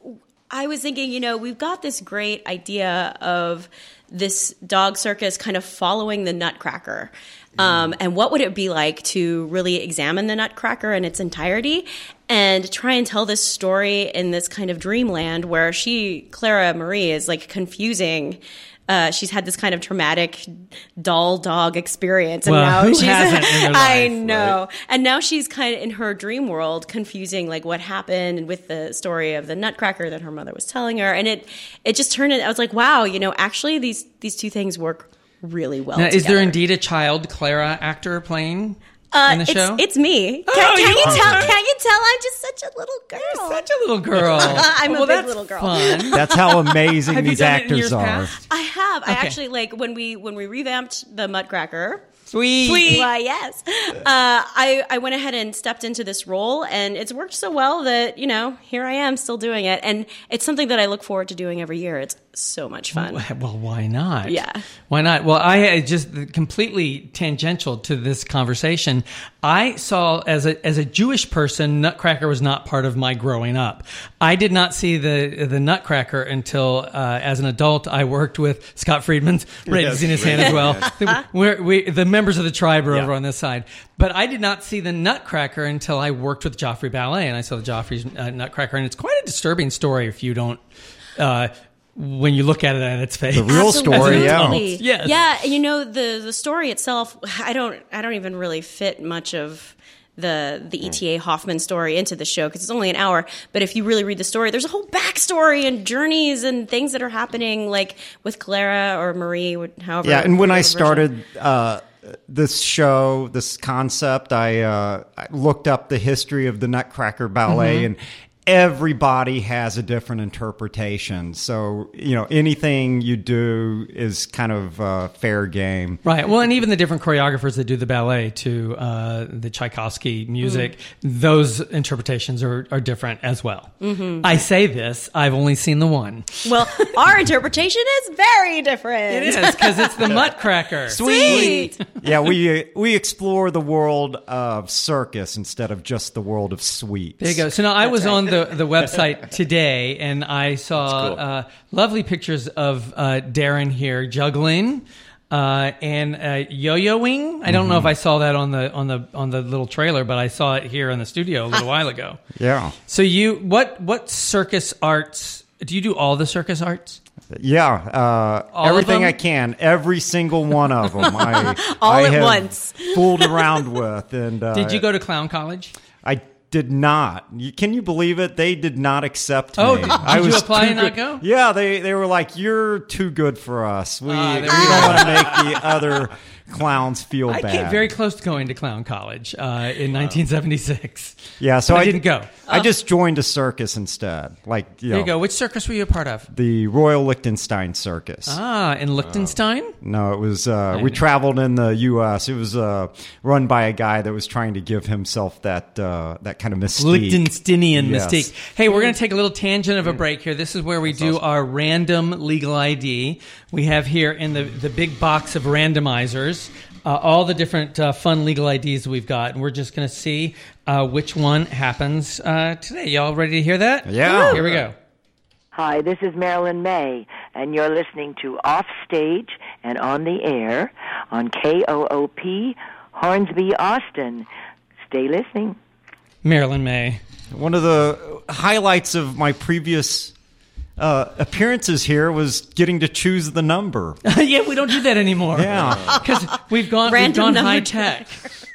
Speaker 6: I was thinking, you know, we've got this great idea of this dog circus kind of following the Nutcracker. Um, and what would it be like to really examine the Nutcracker in its entirety and try and tell this story in this kind of dreamland where she, Clara Marie, is like confusing. Uh, she's had this kind of traumatic doll dog experience, and
Speaker 1: Well,
Speaker 6: now
Speaker 1: who
Speaker 6: she's.
Speaker 1: hasn't in their
Speaker 6: I
Speaker 1: life,
Speaker 6: know, and now she's kind of in her dream world, confusing like what happened with the story of the Nutcracker that her mother was telling her, and it it just turned. I was like, wow, you know, actually these these two things work really well.
Speaker 1: Now, is there
Speaker 6: together.
Speaker 1: indeed a child Clara actor playing
Speaker 6: Uh,
Speaker 1: in the
Speaker 6: it's,
Speaker 1: show?
Speaker 6: It's me. Can,
Speaker 1: Oh,
Speaker 6: can
Speaker 1: you
Speaker 6: you
Speaker 1: are.
Speaker 6: tell? Can you tell? I'm just such a little girl.
Speaker 1: Such a little girl.
Speaker 6: I'm a
Speaker 1: well,
Speaker 6: big
Speaker 1: that's
Speaker 6: little girl.
Speaker 1: Fun.
Speaker 7: That's how amazing
Speaker 1: Have you
Speaker 7: these
Speaker 1: done it in
Speaker 7: actors
Speaker 1: years
Speaker 7: are.
Speaker 1: past?
Speaker 6: I have. I
Speaker 1: Okay.
Speaker 6: actually like when we when we revamped the Nutcracker.
Speaker 1: Sweet.
Speaker 6: Why, yes. Uh, I, I went ahead and stepped into this role, and it's worked so well that, you know, here I am still doing it. And it's something that I look forward to doing every year. It's so much fun.
Speaker 1: Well, why not?
Speaker 6: Yeah.
Speaker 1: Why not? Well, I had just completely tangential to this conversation. I saw as a as a Jewish person, Nutcracker was not part of my growing up. I did not see the the Nutcracker until uh, as an adult. I worked with Scott Friedman's raising his hand as well. We're, we the members of the tribe are
Speaker 5: Yeah.
Speaker 1: over on this side. But I did not see the Nutcracker until I worked with Joffrey Ballet, and I saw the Joffrey's uh, Nutcracker, and it's quite a disturbing story if you don't. Uh, when you look at it at its face.
Speaker 7: The real story, yeah.
Speaker 6: Absolutely.
Speaker 1: Yes.
Speaker 6: Yeah, and you know the the story itself. I don't I don't even really fit much of the the E T A Hoffman story into the show because it's only an hour. But if you really read the story, there's a whole backstory and journeys and things that are happening, like with Clara or Marie, however.
Speaker 7: Yeah, and when I
Speaker 6: whatever version.
Speaker 7: started uh, this show, this concept, I, uh, I looked up the history of the Nutcracker Ballet,
Speaker 1: Mm-hmm.
Speaker 7: and everybody has a different interpretation. So, you know, anything you do is kind of uh, fair game.
Speaker 1: Right. Well, and even the different choreographers that do the ballet to uh, the Tchaikovsky music, those interpretations are, are different as well. Mm-hmm. I say this, I've only seen the one.
Speaker 6: Well, our interpretation is very different.
Speaker 1: It is, because it's the Nutcracker.
Speaker 6: Sweet.
Speaker 7: Yeah, we we explore the world of circus instead of just the world of sweets.
Speaker 1: There you go. So now I was on the, the website today, and I saw
Speaker 5: cool.
Speaker 1: uh, lovely pictures of uh, Darren here juggling uh, and uh, yo-yoing. I don't know if I saw that on the on the on the little trailer, but I saw it here in the studio a little while ago.
Speaker 7: Yeah.
Speaker 1: So you what what circus arts do you do? All the circus arts?
Speaker 7: Yeah, uh,
Speaker 1: All of
Speaker 7: everything
Speaker 1: them?
Speaker 7: I can, every single one of them. I,
Speaker 6: All
Speaker 7: I
Speaker 6: at
Speaker 7: have
Speaker 6: once.
Speaker 7: fooled around with, and uh,
Speaker 1: Did you go to clown college?
Speaker 7: I did not. You, can you believe it? They did not accept
Speaker 1: Oh,
Speaker 7: me.
Speaker 1: did-
Speaker 7: I
Speaker 1: did you
Speaker 7: was
Speaker 1: apply
Speaker 7: too
Speaker 1: and not
Speaker 7: good-
Speaker 1: go?
Speaker 7: Yeah, they they were like, "You're too good for us. We
Speaker 1: Ah,
Speaker 7: we
Speaker 1: there
Speaker 7: don't
Speaker 1: we go.
Speaker 7: want to make the other clowns feel
Speaker 1: I
Speaker 7: bad."
Speaker 1: came very close to going to clown college uh, in nineteen seventy-six.
Speaker 7: yeah, so
Speaker 1: I
Speaker 7: I,
Speaker 1: didn't go.
Speaker 7: I just joined a circus instead. Like you
Speaker 1: There
Speaker 7: know,
Speaker 1: you go. Which circus were you a part of?
Speaker 7: the Royal Liechtenstein Circus.
Speaker 1: Ah, in Liechtenstein?
Speaker 7: No, it was. Uh, we traveled in the U S It was uh, run by a guy that was trying to give himself that uh, that kind of mystique.
Speaker 1: Liechtensteinian
Speaker 7: Yes.
Speaker 1: mystique. Hey, we're going to take a little tangent of a break here. This is where we do our random legal I D. We have here in the, the big box of randomizers uh, all the different uh, fun legal I Ds we've got, and we're just going to see uh, which one happens uh, today. Y'all ready to hear that?
Speaker 7: Yeah.
Speaker 1: Here we go.
Speaker 8: Hi, this is Marilyn May, and you're listening to Off Stage and On the Air on K O O P, Hornsby, Austin. Stay listening.
Speaker 1: Marilyn May.
Speaker 7: One of the highlights of my previous uh, appearances here was getting to choose the number.
Speaker 1: Yeah, we don't do that anymore.
Speaker 7: Yeah.
Speaker 1: Because we've gone, we've
Speaker 6: Random
Speaker 1: gone
Speaker 6: number
Speaker 1: high
Speaker 6: generator.
Speaker 1: tech.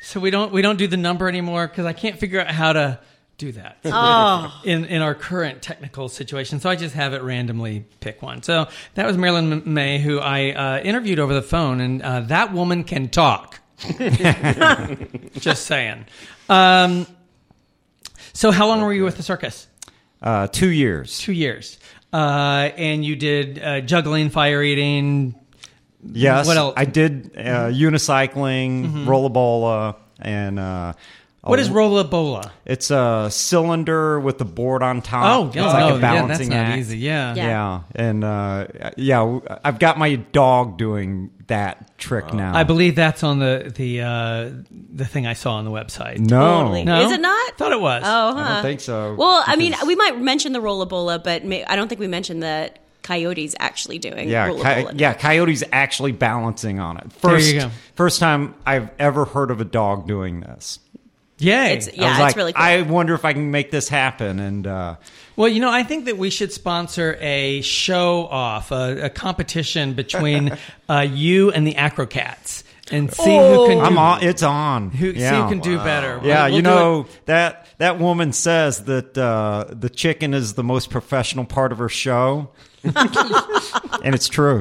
Speaker 1: So we don't we don't do the number anymore because I can't figure out how to do that
Speaker 6: Oh.
Speaker 1: in in our current technical situation. So I just have it randomly pick one. So that was Marilyn M- May, who I uh, interviewed over the phone, and uh, that woman can talk. Just saying. Um, so how long were you with the circus?
Speaker 7: Uh, two years.
Speaker 1: Two years. Uh, and you did uh, juggling, fire eating.
Speaker 7: Yes.
Speaker 1: What else?
Speaker 7: I did uh, unicycling,
Speaker 1: Mm-hmm.
Speaker 7: rollabola, and uh,
Speaker 1: What
Speaker 7: a-
Speaker 1: is rollabola?
Speaker 7: It's a cylinder with a board on top.
Speaker 1: Oh,
Speaker 7: it's
Speaker 1: yeah,
Speaker 7: like
Speaker 1: oh,
Speaker 7: a
Speaker 1: yeah,
Speaker 7: balancing
Speaker 1: that's not
Speaker 7: act.
Speaker 1: easy. Yeah.
Speaker 6: Yeah.
Speaker 7: Yeah, and uh, yeah, I've got my dog doing that trick now.
Speaker 1: I believe that's on the the uh, the thing I saw on the website.
Speaker 7: no,
Speaker 6: Totally.
Speaker 1: No?
Speaker 6: Is it not?
Speaker 1: Thought it was.
Speaker 6: Oh, huh.
Speaker 7: I don't think so.
Speaker 6: Well, I mean,
Speaker 7: because-
Speaker 6: we might mention the rollabola, but may, I don't think we mentioned that Coyote's actually doing
Speaker 7: Yeah,
Speaker 6: rollabola.
Speaker 7: Coy- yeah, Coyote's actually balancing on it.
Speaker 1: There
Speaker 7: First,
Speaker 1: you go.
Speaker 7: first time I've ever heard of a dog doing this.
Speaker 1: Yay.
Speaker 6: It's-
Speaker 7: I
Speaker 6: Yeah,
Speaker 7: was
Speaker 6: it's
Speaker 7: like,
Speaker 6: really cool.
Speaker 7: I wonder if I can make this happen. And uh,
Speaker 1: Well, you know, I think that we should sponsor a show off, a, a competition between uh, you and the Acrocats, and see who can do,
Speaker 7: I'm on. It's on.
Speaker 1: who,
Speaker 7: yeah.
Speaker 1: see who can do better.
Speaker 7: Yeah,
Speaker 1: We'll-
Speaker 7: you
Speaker 1: we'll do
Speaker 7: know
Speaker 1: it-
Speaker 7: that that woman says that uh, the chicken is the most professional part of her show, and it's true.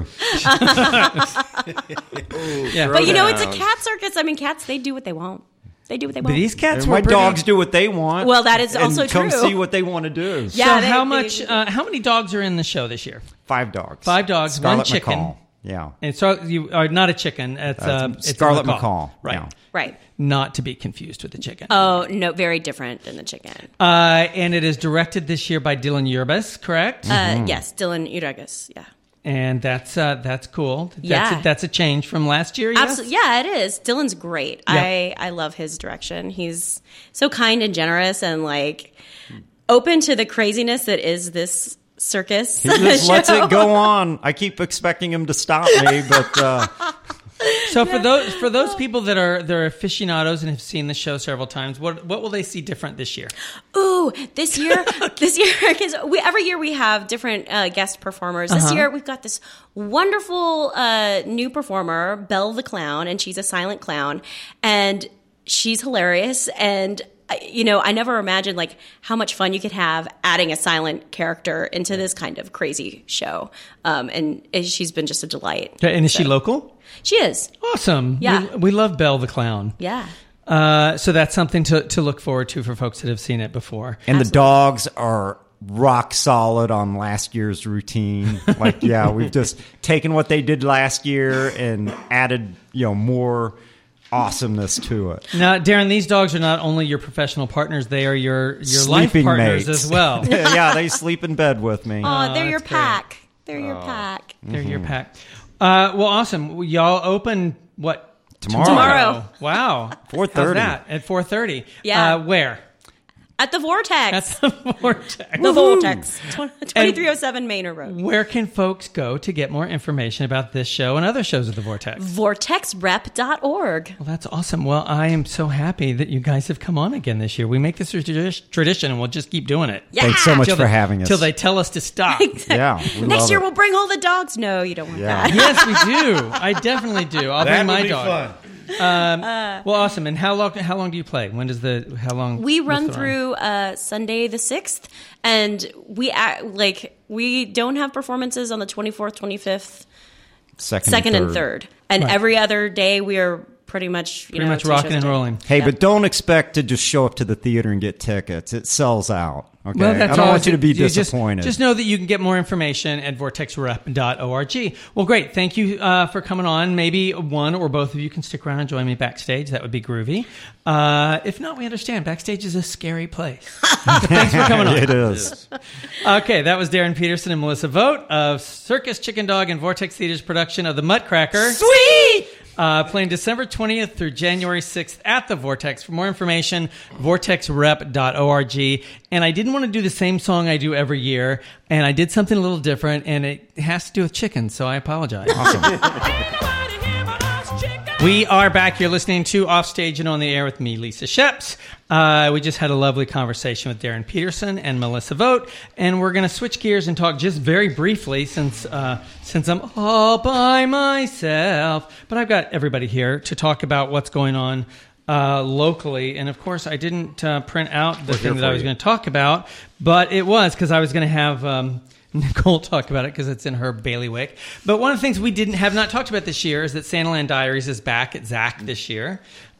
Speaker 1: yeah.
Speaker 6: But you know, it's a cat circus. I mean, cats, they do what they want. They do what they
Speaker 1: But
Speaker 6: want.
Speaker 1: these cats
Speaker 7: And
Speaker 1: were
Speaker 7: my
Speaker 1: pretty-
Speaker 7: dogs do what they want.
Speaker 6: Well, that is
Speaker 7: and
Speaker 6: also
Speaker 7: come
Speaker 6: true.
Speaker 7: see what they want to do.
Speaker 1: So
Speaker 6: Yeah, they-
Speaker 1: how
Speaker 6: they-
Speaker 1: much? Uh, how many dogs are in the show this year?
Speaker 7: Five dogs.
Speaker 1: Five dogs,
Speaker 7: Scarlet
Speaker 1: one chicken.
Speaker 7: McCall. Yeah.
Speaker 1: And so you are not a chicken. It's,
Speaker 7: Uh,
Speaker 1: um,
Speaker 7: it's
Speaker 1: it's a
Speaker 7: Scarlet
Speaker 1: macaw.
Speaker 7: McCall,
Speaker 1: Right.
Speaker 7: yeah.
Speaker 6: Right.
Speaker 1: Not to be confused with the chicken.
Speaker 6: Oh, no, very different than the chicken.
Speaker 1: Uh, and it is directed this year by Dylan Urbis, correct?
Speaker 6: Uh, yes, Dylan Uragus. Yeah.
Speaker 1: And that's uh, that's cool. That's
Speaker 6: Yeah.
Speaker 1: a, that's a change from last year. Yes?
Speaker 6: Absolutely. Yeah, it is. Dylan's great. I, I love his direction. He's so kind and generous and like open to the craziness that is this circus.
Speaker 7: He just lets
Speaker 6: show.
Speaker 7: it go on. I keep expecting him to stop me, but uh,
Speaker 1: So for those for those people that are they're aficionados and have seen the show several times, what what will they see different this year?
Speaker 6: Ooh, this year, this year, because we every year we have different uh, guest performers. This
Speaker 1: Uh-huh.
Speaker 6: year we've got this wonderful uh, new performer, Belle the Clown, and she's a silent clown, and she's hilarious. And I- you know, I never imagined like how much fun you could have adding a silent character into this kind of crazy show. Um, and she's been just a delight.
Speaker 1: And is she
Speaker 6: So-
Speaker 1: local?
Speaker 6: She is.
Speaker 1: Awesome.
Speaker 6: Yeah.
Speaker 1: We, we love Belle the Clown.
Speaker 6: Yeah.
Speaker 1: Uh, so that's something to, to look forward to for folks that have seen it before.
Speaker 7: and the
Speaker 6: Absolutely.
Speaker 7: dogs are rock solid on last year's routine. Like, yeah, we've just taken what they did last year and added, you know, more awesomeness to it.
Speaker 1: Now, Darren, these dogs are not only your professional partners; they are your your life
Speaker 7: Sleeping
Speaker 1: partners
Speaker 7: mates.
Speaker 1: as well.
Speaker 7: Yeah, they sleep in bed with me.
Speaker 6: Oh, they're your
Speaker 1: that's great.
Speaker 6: pack. They're your pack.
Speaker 1: They're your pack. Uh, well, awesome. Y'all open what
Speaker 7: Tomorrow.
Speaker 6: Tomorrow.
Speaker 1: Wow,
Speaker 7: four thirty.
Speaker 1: How's that at four thirty?
Speaker 6: Yeah.
Speaker 1: Uh, where?
Speaker 6: At the Vortex.
Speaker 1: That's the Vortex.
Speaker 6: the Vortex. twenty-three oh seven Manor Road.
Speaker 1: Where can folks go to get more information about this show and other shows of the Vortex?
Speaker 6: vortex rep dot org.
Speaker 1: Well, that's awesome. Well, I am so happy that you guys have come on again this year. We make this a tradi- tradition, and we'll just keep doing it.
Speaker 6: Yeah.
Speaker 7: Thanks so much
Speaker 1: Till
Speaker 7: for
Speaker 1: they-
Speaker 7: having us.
Speaker 1: Till they tell us to stop.
Speaker 7: Yeah, we
Speaker 6: Next
Speaker 7: love
Speaker 6: year
Speaker 7: it.
Speaker 6: we'll bring all the dogs. No, you don't want
Speaker 7: Yeah.
Speaker 6: that.
Speaker 1: Yes, we do. I definitely do. I'll
Speaker 4: That
Speaker 1: bring my
Speaker 4: would be
Speaker 1: dog.
Speaker 4: fun.
Speaker 1: Um, well, awesome. And how long? How long do you play? When does the? How long?
Speaker 6: We
Speaker 1: what's
Speaker 6: run
Speaker 1: the
Speaker 6: through uh, Sunday the sixth, and we act, like we don't have performances on the twenty-fourth, twenty-fifth,
Speaker 7: Second,
Speaker 6: second,
Speaker 7: and
Speaker 6: and
Speaker 7: third.
Speaker 6: third, and
Speaker 1: Right.
Speaker 6: every other day we are pretty much you
Speaker 1: Pretty
Speaker 6: know
Speaker 1: much
Speaker 6: two
Speaker 1: rocking
Speaker 6: shows a
Speaker 1: and
Speaker 6: day.
Speaker 1: rolling.
Speaker 7: Hey,
Speaker 6: Yeah.
Speaker 7: but don't expect to just show up to the theater and get tickets. It sells out. Okay,
Speaker 1: Well,
Speaker 7: I
Speaker 1: that's
Speaker 7: don't
Speaker 1: all.
Speaker 7: want you to be
Speaker 1: just-
Speaker 7: disappointed.
Speaker 1: Just, know that you can get more information at vortex rep dot org. Well, great. Thank you uh, for coming on. Maybe one or both of you can stick around and join me backstage. That would be groovy. Uh, if not, we understand. Backstage is a scary place. Thanks for coming on.
Speaker 7: It is.
Speaker 1: Okay, that was Darren Peterson and Melissa Vogt of Circus Chicken Dog and Vortex Theater's production of The Muttcracker.
Speaker 6: Sweet.
Speaker 1: Uh, playing December twentieth through January sixth at the Vortex. For more information, vortex rep dot org. And I didn't want to do the same song I do every year, and I did something a little different, and it has to do with chickens, so I apologize. We are back. You're listening to Offstage and On the Air with me, Lisa Sheps. Uh, we just had a lovely conversation with Darren Peterson and Melissa Vogt, and we're going to switch gears and talk just very briefly since uh, since I'm all by myself. But I've got everybody here to talk about what's going on uh, locally. And of course, I didn't uh, print out the
Speaker 5: We're here
Speaker 1: thing that I
Speaker 5: for
Speaker 1: was
Speaker 5: you.
Speaker 1: going to talk about, but it was because I was going to have um, Nicole talk about it because it's in her bailiwick. But one of the things we didn't have not talked about this year is that Santaland Diaries is back at Zach this year.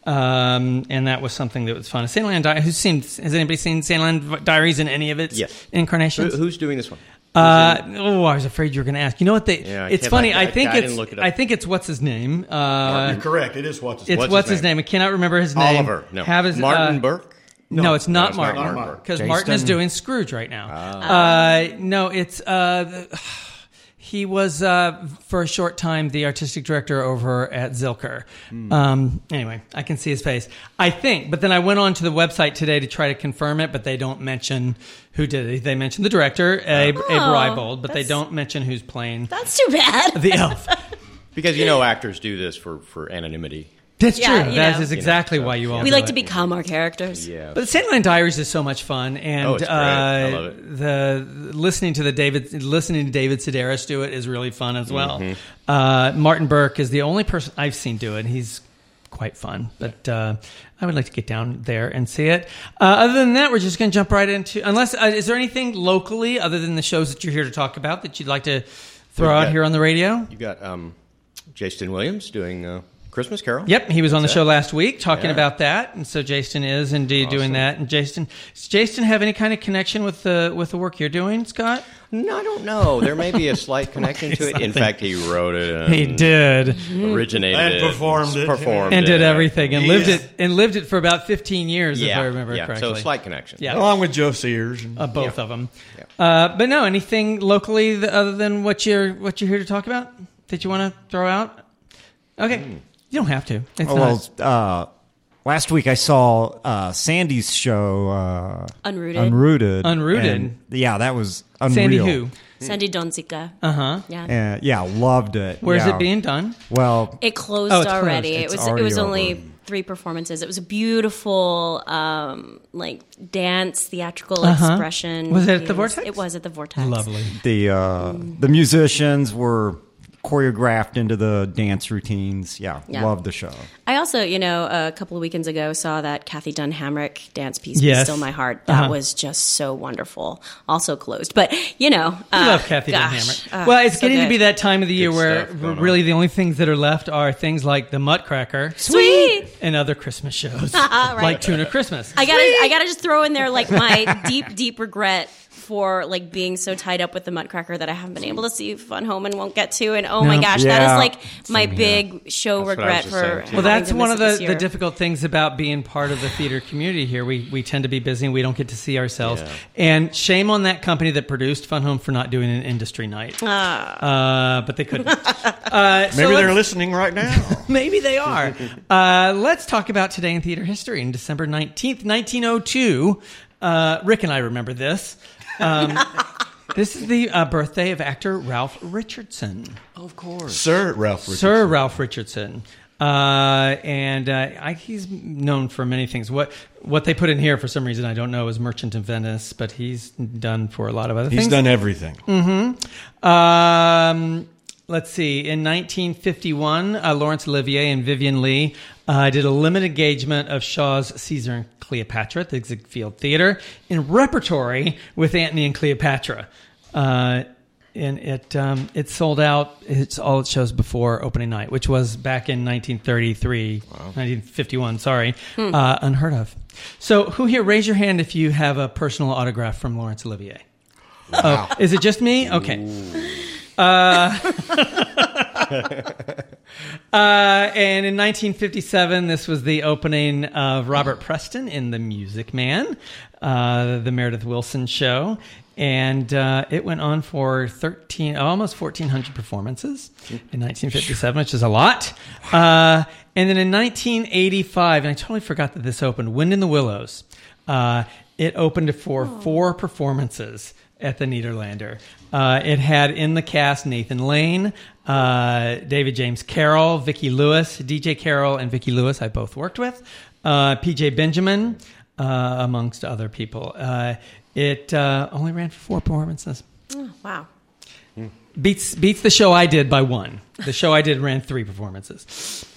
Speaker 1: Um, and that was something that was fun. Santaland Diaries. Who's seen? Has anybody seen Santaland Diaries in any of its
Speaker 5: Yes.
Speaker 1: incarnations?
Speaker 5: Who, who's doing this one?
Speaker 1: Uh, oh, I was afraid you were going to ask. You know what? They.
Speaker 5: Yeah, I
Speaker 1: it's
Speaker 5: can't-
Speaker 1: funny.
Speaker 5: I-
Speaker 1: I,
Speaker 5: I-
Speaker 1: think
Speaker 5: I
Speaker 1: it's.
Speaker 5: didn't look it up.
Speaker 1: I think it's what's his name. Uh,
Speaker 4: You're correct. It is what's his
Speaker 1: it's
Speaker 5: What's
Speaker 1: what's,
Speaker 5: his
Speaker 1: his name?
Speaker 5: name?
Speaker 1: I cannot remember his name.
Speaker 5: Oliver. No.
Speaker 1: Have his,
Speaker 5: Martin
Speaker 1: uh,
Speaker 5: Burke?
Speaker 1: No, it's not
Speaker 5: it's not
Speaker 1: Martin.
Speaker 5: Martin Burke.
Speaker 1: Because
Speaker 7: Jason.
Speaker 1: Martin is doing Scrooge right now. Uh, no, it's. Uh, he was uh, for a short time the artistic director over at Zilker. Um, anyway, I can see his face. I think, but then I went on to the website today to try to confirm it, but they don't mention who did it. They mention the director, Abe, Abe Reibold, but they
Speaker 6: that's-
Speaker 1: don't mention who's playing
Speaker 6: That's too bad.
Speaker 1: the elf.
Speaker 5: Because, you know, actors do this for, for anonymity.
Speaker 1: That's
Speaker 6: Yeah,
Speaker 1: true.
Speaker 6: you
Speaker 1: That
Speaker 6: know.
Speaker 1: is exactly
Speaker 5: You know,
Speaker 1: why you all
Speaker 6: We
Speaker 1: do
Speaker 6: like
Speaker 1: it.
Speaker 6: to become our characters.
Speaker 5: Yeah.
Speaker 1: But Santaland Diaries is so much fun, and
Speaker 5: Oh, it's great.
Speaker 1: uh,
Speaker 5: I love it.
Speaker 1: the listening to the David listening to David Sedaris do it is really fun as well.
Speaker 5: Mm-hmm.
Speaker 1: Uh, Martin Burke is the only person I've seen do it. He's quite fun, but uh, I would like to get down there and see it. Uh, other than that, we're just going to jump right into. Unless uh, is there anything locally other than the shows that you're here to talk about that you'd like to throw
Speaker 5: We've
Speaker 1: out
Speaker 5: got-
Speaker 1: here on the radio?
Speaker 5: You got um, Jason Williams doing uh, Christmas Carol.
Speaker 1: Yep, he was on the
Speaker 5: That's
Speaker 1: show
Speaker 5: it.
Speaker 1: last week talking
Speaker 5: Yeah.
Speaker 1: about that, and so Jason is indeed doing
Speaker 5: Awesome.
Speaker 1: that. And Jason, does Jason have any kind of connection with the with the work you're doing, Scott?
Speaker 5: No, I don't know. There may be a slight connection to it. In fact, he wrote it. And
Speaker 1: He did,
Speaker 5: originated
Speaker 4: And
Speaker 5: it,
Speaker 4: performed it.
Speaker 5: performed
Speaker 1: and did
Speaker 5: it.
Speaker 1: everything, and
Speaker 4: Yeah.
Speaker 1: lived it, and lived it for about fifteen years,
Speaker 5: Yeah,
Speaker 1: if I remember
Speaker 5: yeah.
Speaker 1: correctly.
Speaker 5: So slight connection.
Speaker 1: Yeah.
Speaker 4: Along with Joe Sears. And,
Speaker 1: Uh, both
Speaker 5: Yeah.
Speaker 1: of them.
Speaker 5: Yeah.
Speaker 1: Uh, but no, anything locally th- other than what you're what you're here to talk about that you want to throw out? Okay, you don't have to. It's
Speaker 7: Oh,
Speaker 1: not.
Speaker 7: well, uh, last week I saw uh, Sandy's show, uh,
Speaker 6: Unrooted.
Speaker 7: Unrooted.
Speaker 1: Unrooted.
Speaker 7: And, yeah, that was unreal.
Speaker 1: Sandy who?
Speaker 6: Sandy Donzica.
Speaker 1: Uh huh.
Speaker 6: Yeah.
Speaker 7: And, yeah, loved it.
Speaker 1: Where's
Speaker 7: Yeah.
Speaker 1: it being done?
Speaker 7: Well,
Speaker 6: It closed
Speaker 1: Oh, it's
Speaker 6: already.
Speaker 1: closed.
Speaker 6: It
Speaker 7: It's
Speaker 6: was it
Speaker 7: already
Speaker 6: was only
Speaker 7: over.
Speaker 6: three performances. It was a beautiful um, like dance theatrical
Speaker 1: Uh-huh.
Speaker 6: expression.
Speaker 1: Was it at the
Speaker 6: piece.
Speaker 1: Vortex?
Speaker 6: It was at the Vortex.
Speaker 1: Lovely.
Speaker 7: the uh, the musicians were choreographed into the dance routines. Yeah,
Speaker 6: Yeah.
Speaker 7: loved the show.
Speaker 6: I also, you know, a couple of weekends ago saw that Kathy Dunn Hamrick dance piece,
Speaker 1: Yes.
Speaker 6: Be Still My Heart. That
Speaker 1: Uh-huh.
Speaker 6: was just so wonderful. Also closed. But, you know. Uh,
Speaker 1: I love Kathy Dunn
Speaker 6: gosh,
Speaker 1: Hamrick.
Speaker 6: uh,
Speaker 1: well, it's
Speaker 6: so
Speaker 1: getting to
Speaker 6: good.
Speaker 1: be that time of the year
Speaker 5: Good
Speaker 1: where
Speaker 5: stuff going on.
Speaker 1: really the only things that are left are things like the Muttcracker
Speaker 6: Sweet!
Speaker 1: and other Christmas shows,
Speaker 6: Right.
Speaker 1: like Tuna Christmas.
Speaker 6: I gotta, I gotta just throw in there like my deep, deep regret for like being so tied up with the Muttcracker that I haven't been able to see Fun Home and won't get to. And oh my
Speaker 1: No.
Speaker 6: gosh, that
Speaker 7: Yeah.
Speaker 6: is like my big show
Speaker 5: That's what I
Speaker 6: regret
Speaker 5: was just
Speaker 6: for.
Speaker 5: saying, too.
Speaker 1: Well,
Speaker 6: having
Speaker 1: that's
Speaker 6: to
Speaker 1: one
Speaker 6: miss
Speaker 1: of
Speaker 6: it this
Speaker 1: the,
Speaker 6: year.
Speaker 1: the difficult things about being part of the theater community here. We we tend to be busy and we don't get to see ourselves.
Speaker 5: Yeah.
Speaker 1: And shame on that company that produced Fun Home for not doing an industry night. Uh, but they couldn't. Uh, so
Speaker 4: maybe they're
Speaker 1: let's-
Speaker 4: listening right now.
Speaker 1: Maybe they are. Uh, let's talk about today in theater history. On December nineteenth, nineteen oh two, uh, Rick and I remember this. Um, this is the uh, birthday of actor Ralph Richardson.
Speaker 4: Sir Ralph Richardson.
Speaker 1: Sir Ralph Richardson. Uh, and uh, I, he's known for many things. What what they put in here, for some reason, I don't know, is Merchant of Venice, but he's done for a lot of other
Speaker 4: He's
Speaker 1: things.
Speaker 4: done everything.
Speaker 1: Um, let's see. In nineteen fifty-one, uh, Laurence Olivier and Vivian Lee uh, did a limited engagement of Shaw's Caesar and Cleopatra at the Ziegfeld Theater in repertory with Antony and Cleopatra. Uh, and it um, it sold out. It's all it shows before opening night, which was back in nineteen thirty-three, nineteen fifty-one. Sorry, uh, unheard of. So, who here? Raise your hand if you have a personal autograph from Laurence Olivier. Oh, is it just me? Okay. Uh, uh, and in nineteen fifty-seven, this was the opening of Robert Preston in The Music Man, uh, the Meredith Willson show. And uh, it went on for thirteen, almost fourteen hundred performances in nineteen fifty-seven, which is a lot. Uh, and then in nineteen eighty-five, and I totally forgot that this opened, Wind in the Willows. Uh, it opened for four performances at the Nederlander. Uh, it had in the cast Nathan Lane, uh, David James Carroll, Vicki Lewis, D J Carroll and Vicki Lewis I both worked with, uh, P J Benjamin, uh, amongst other people. Uh, it uh, only ran for four performances.
Speaker 6: Oh, wow.
Speaker 1: Beats beats the show I did by one. The show I did ran three performances.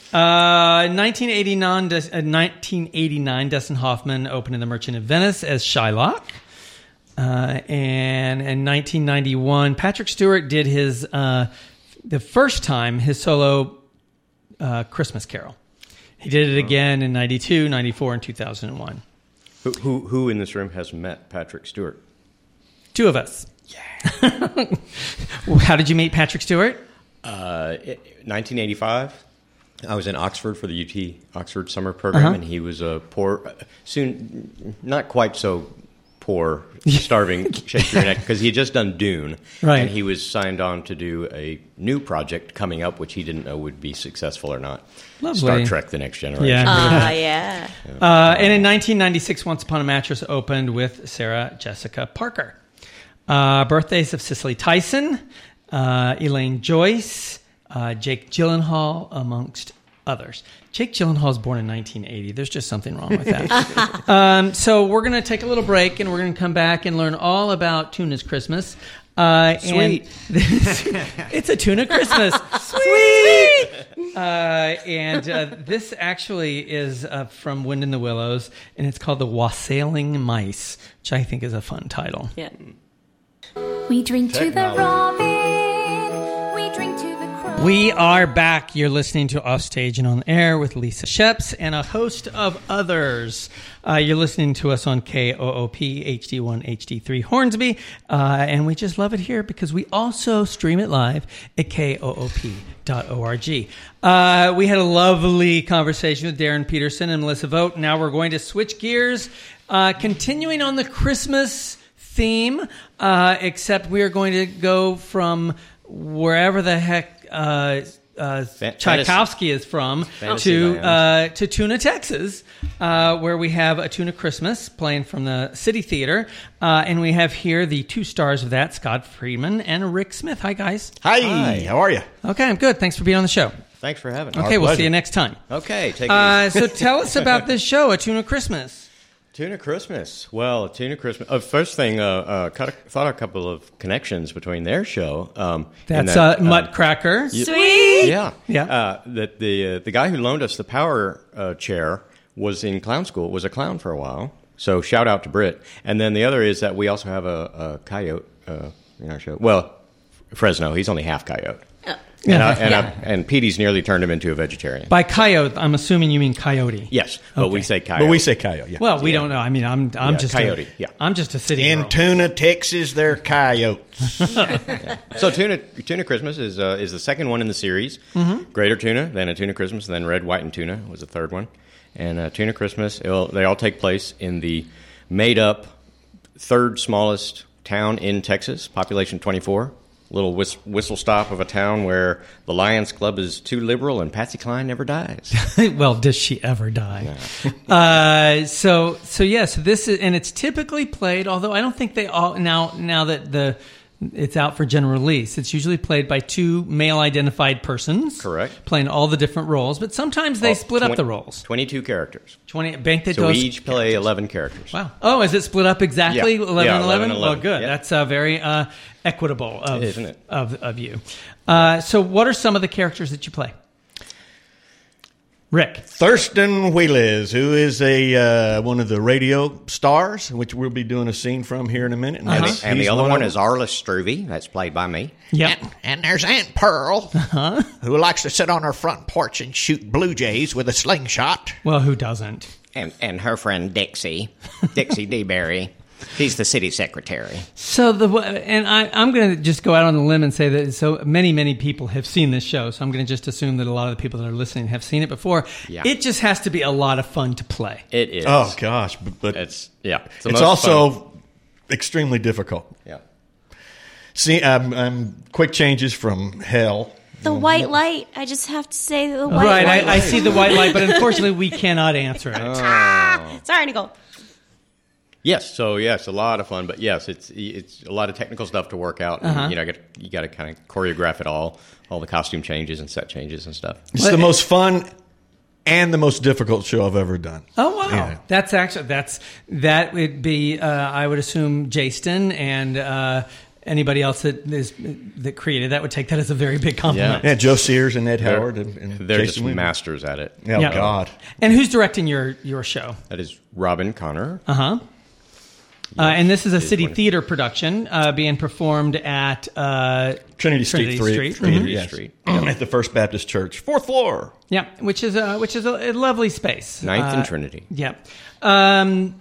Speaker 1: Uh, nineteen eighty-nine, uh, nineteen eighty-nine, Dustin Hoffman opened in The Merchant of Venice as Shylock. Uh, and in nineteen ninety-one, Patrick Stewart did his, uh, the first time, his solo uh, Christmas Carol. He did it again in ninety-two, ninety-four, and two thousand one.
Speaker 5: Who, who, who in this room has met Patrick Stewart?
Speaker 1: Two of us. Yeah. How did you meet Patrick Stewart?
Speaker 5: Uh, nineteen eighty-five. I was in Oxford for the U T Oxford summer program,
Speaker 1: Uh-huh.
Speaker 5: and he was a poor, soon, not quite so poor, starving Shakespeare because he had just done Dune,
Speaker 1: Right.
Speaker 5: and he was signed on to do a new project coming up, which he didn't know would be successful or not.
Speaker 1: Lovely.
Speaker 5: Star Trek: The Next Generation.
Speaker 1: Yeah.
Speaker 6: Ah, yeah.
Speaker 1: Uh, and in nineteen ninety-six, Once Upon a Mattress opened with Sarah Jessica Parker. Uh, birthdays of Cicely Tyson, uh, Elaine Joyce, uh, Jake Gyllenhaal, amongst others. Jake Gyllenhaal was born in nineteen eighty. There's just something wrong with that. um, so we're going to take a little break, and we're going to come back and learn all about Tuna's Christmas. Uh,
Speaker 5: Sweet.
Speaker 1: And it's a Tuna Christmas. Sweet. Uh, and uh, this actually is uh, from Wind in the Willows, and it's called The Wassailing Mice, which I think is a fun title.
Speaker 6: Yeah.
Speaker 3: We drink to the
Speaker 4: Technology.
Speaker 3: robin. We drink to the crow.
Speaker 1: We are back. You're listening to Offstage and On Air with Lisa Sheps and a host of others. Uh, you're listening to us on K O O P H D one H D three Hornsby, uh, and we just love it here because we also stream it live at K O O P dot org. Uh, we had a lovely conversation with Darren Peterson and Melissa Vogt. Now we're going to switch gears, uh, continuing on the Christmas theme, uh, except we are going to go from wherever the heck uh, uh,
Speaker 5: Fan-
Speaker 1: Tchaikovsky is from
Speaker 5: Fantasy
Speaker 1: to
Speaker 5: land.
Speaker 1: uh, to Tuna, Texas, uh, where we have a Tuna Christmas playing from the City Theater, uh, and we have here the two stars of that, Scott Friedman and Rick Smith. Hi, guys.
Speaker 4: Hi,
Speaker 5: Hi.
Speaker 4: how are you?
Speaker 1: Okay, I'm good. Thanks for being on the show.
Speaker 5: Thanks for having me.
Speaker 1: Okay, we'll
Speaker 4: pleasure.
Speaker 1: see you next time.
Speaker 5: Okay, take it
Speaker 1: Uh,
Speaker 5: easy.
Speaker 1: so tell us about this show, A Tuna Christmas.
Speaker 5: Tuna Christmas. Well, Tuna Christmas. Uh, first thing, uh, uh, cut a, thought a couple of connections between their show. Um, and
Speaker 1: That's
Speaker 5: that,
Speaker 1: uh, Mutt Cracker.
Speaker 6: Sweet.
Speaker 5: Yeah,
Speaker 1: Yeah.
Speaker 5: Uh, that the uh, the guy who loaned us the power uh, chair was in clown school. Was a clown for a while. So shout out to Britt. And then the other is that we also have a, a coyote uh, in our show. Well, Fresno. He's only half coyote. And, I, and, I, and Petey's nearly turned him into a vegetarian.
Speaker 1: By coyote, I'm assuming you mean coyote.
Speaker 5: Yes, but we
Speaker 1: Okay.
Speaker 5: say coyote.
Speaker 4: But we say coyote. Yeah.
Speaker 1: Well, we don't know. I mean, I'm I'm
Speaker 5: Yeah,
Speaker 1: just
Speaker 5: coyote,
Speaker 1: A,
Speaker 5: yeah.
Speaker 1: I'm just a city
Speaker 4: in
Speaker 1: girl.
Speaker 4: Tuna, Texas, they're coyotes.
Speaker 5: So tuna tuna Christmas is uh, is the second one in the series. Mm-hmm. Greater Tuna, then a Tuna Christmas, then Red, White, and Tuna was the third one. And uh, Tuna Christmas, it'll, they all take place in the made-up third smallest town in Texas, population twenty-four. Little whist- whistle stop of a town where the Lions Club is too liberal and Patsy Cline never dies.
Speaker 1: Well, does she ever die? uh, so, so yes, this is, and it's typically played. Although I don't think they all now. Now that the it's out for general release, it's usually played by two male-identified persons.
Speaker 5: Correct.
Speaker 1: Playing all the different roles, but sometimes they
Speaker 5: Oh,
Speaker 1: split up
Speaker 5: twen-
Speaker 1: the roles.
Speaker 5: twenty-two characters.
Speaker 1: Twenty. Bank that
Speaker 5: So we
Speaker 1: goes.
Speaker 5: each play eleven characters.
Speaker 1: Wow. Oh, is it split up exactly?
Speaker 5: Yeah.
Speaker 1: eleven,
Speaker 5: Yeah,
Speaker 1: eleven?
Speaker 5: eleven,
Speaker 1: Well,
Speaker 5: eleven.
Speaker 1: good.
Speaker 5: Yeah.
Speaker 1: That's uh, very uh, equitable of,
Speaker 5: Isn't it?
Speaker 1: of of you. Uh, so, what are some of the characters that you play? Rick.
Speaker 4: Thurston Wheelis, who is a uh, one of the radio stars, which we'll be doing a scene from here in a minute.
Speaker 1: Uh-huh.
Speaker 5: And,
Speaker 4: that's-
Speaker 5: the, and the
Speaker 4: he's
Speaker 5: other one
Speaker 4: of
Speaker 5: is Arliss Struve. That's played by me.
Speaker 1: Yep.
Speaker 9: And, and there's Aunt Pearl,
Speaker 1: Uh-huh.
Speaker 9: who likes to sit on her front porch and shoot blue jays with a slingshot.
Speaker 1: Well, who doesn't?
Speaker 5: And and her friend Dixie, Dixie DeBerry. She's the city secretary.
Speaker 1: So the and I, I'm going to just go out on the limb and say that so many many people have seen this show. So I'm going to just assume that a lot of the people that are listening have seen it before.
Speaker 5: Yeah.
Speaker 1: It just has to be a lot of fun to play.
Speaker 5: It is.
Speaker 4: Oh gosh, but, but
Speaker 5: It's yeah. It's, the
Speaker 4: it's
Speaker 5: most
Speaker 4: also
Speaker 5: fun.
Speaker 4: extremely difficult.
Speaker 5: Yeah.
Speaker 4: See, um, um, quick changes from hell.
Speaker 6: The white light. I just have to say the white
Speaker 1: Right,
Speaker 6: light.
Speaker 1: I, I see the white light, but unfortunately, we cannot answer it.
Speaker 6: Ah, sorry, Nicole.
Speaker 5: Yes. So yes, a lot of fun. But yes, it's it's a lot of technical stuff to work out. And,
Speaker 1: Uh-huh.
Speaker 5: you know, get, you got to kind of choreograph it all, all the costume changes and set changes and stuff.
Speaker 4: It's the most fun and the most difficult show I've ever done.
Speaker 1: Oh wow,
Speaker 4: Yeah.
Speaker 1: that's actually that's that would be uh, I would assume Jaston and uh, anybody else that is that created that would take that as a very big compliment.
Speaker 4: Yeah, Joe Sears and Ed
Speaker 5: They're,
Speaker 4: Howard. And, and
Speaker 5: they're
Speaker 4: Jason
Speaker 5: just
Speaker 4: Weaver.
Speaker 5: masters at it.
Speaker 4: Oh,
Speaker 1: Yeah.
Speaker 4: God.
Speaker 1: And who's directing your your show?
Speaker 5: That is Robin Connor.
Speaker 1: Uh huh. Uh, and this is a
Speaker 5: It is
Speaker 1: city
Speaker 5: wonderful.
Speaker 1: theater production uh, being performed at uh,
Speaker 4: Trinity Street,
Speaker 1: Trinity
Speaker 4: three,
Speaker 1: Street.
Speaker 4: Trinity
Speaker 5: Mhm.
Speaker 4: yes.
Speaker 5: Street.
Speaker 4: At the First Baptist Church, fourth floor.
Speaker 1: yeah, which is a which is a, a lovely space.
Speaker 5: Ninth
Speaker 1: Uh,
Speaker 5: and Trinity.
Speaker 1: Yeah. Um,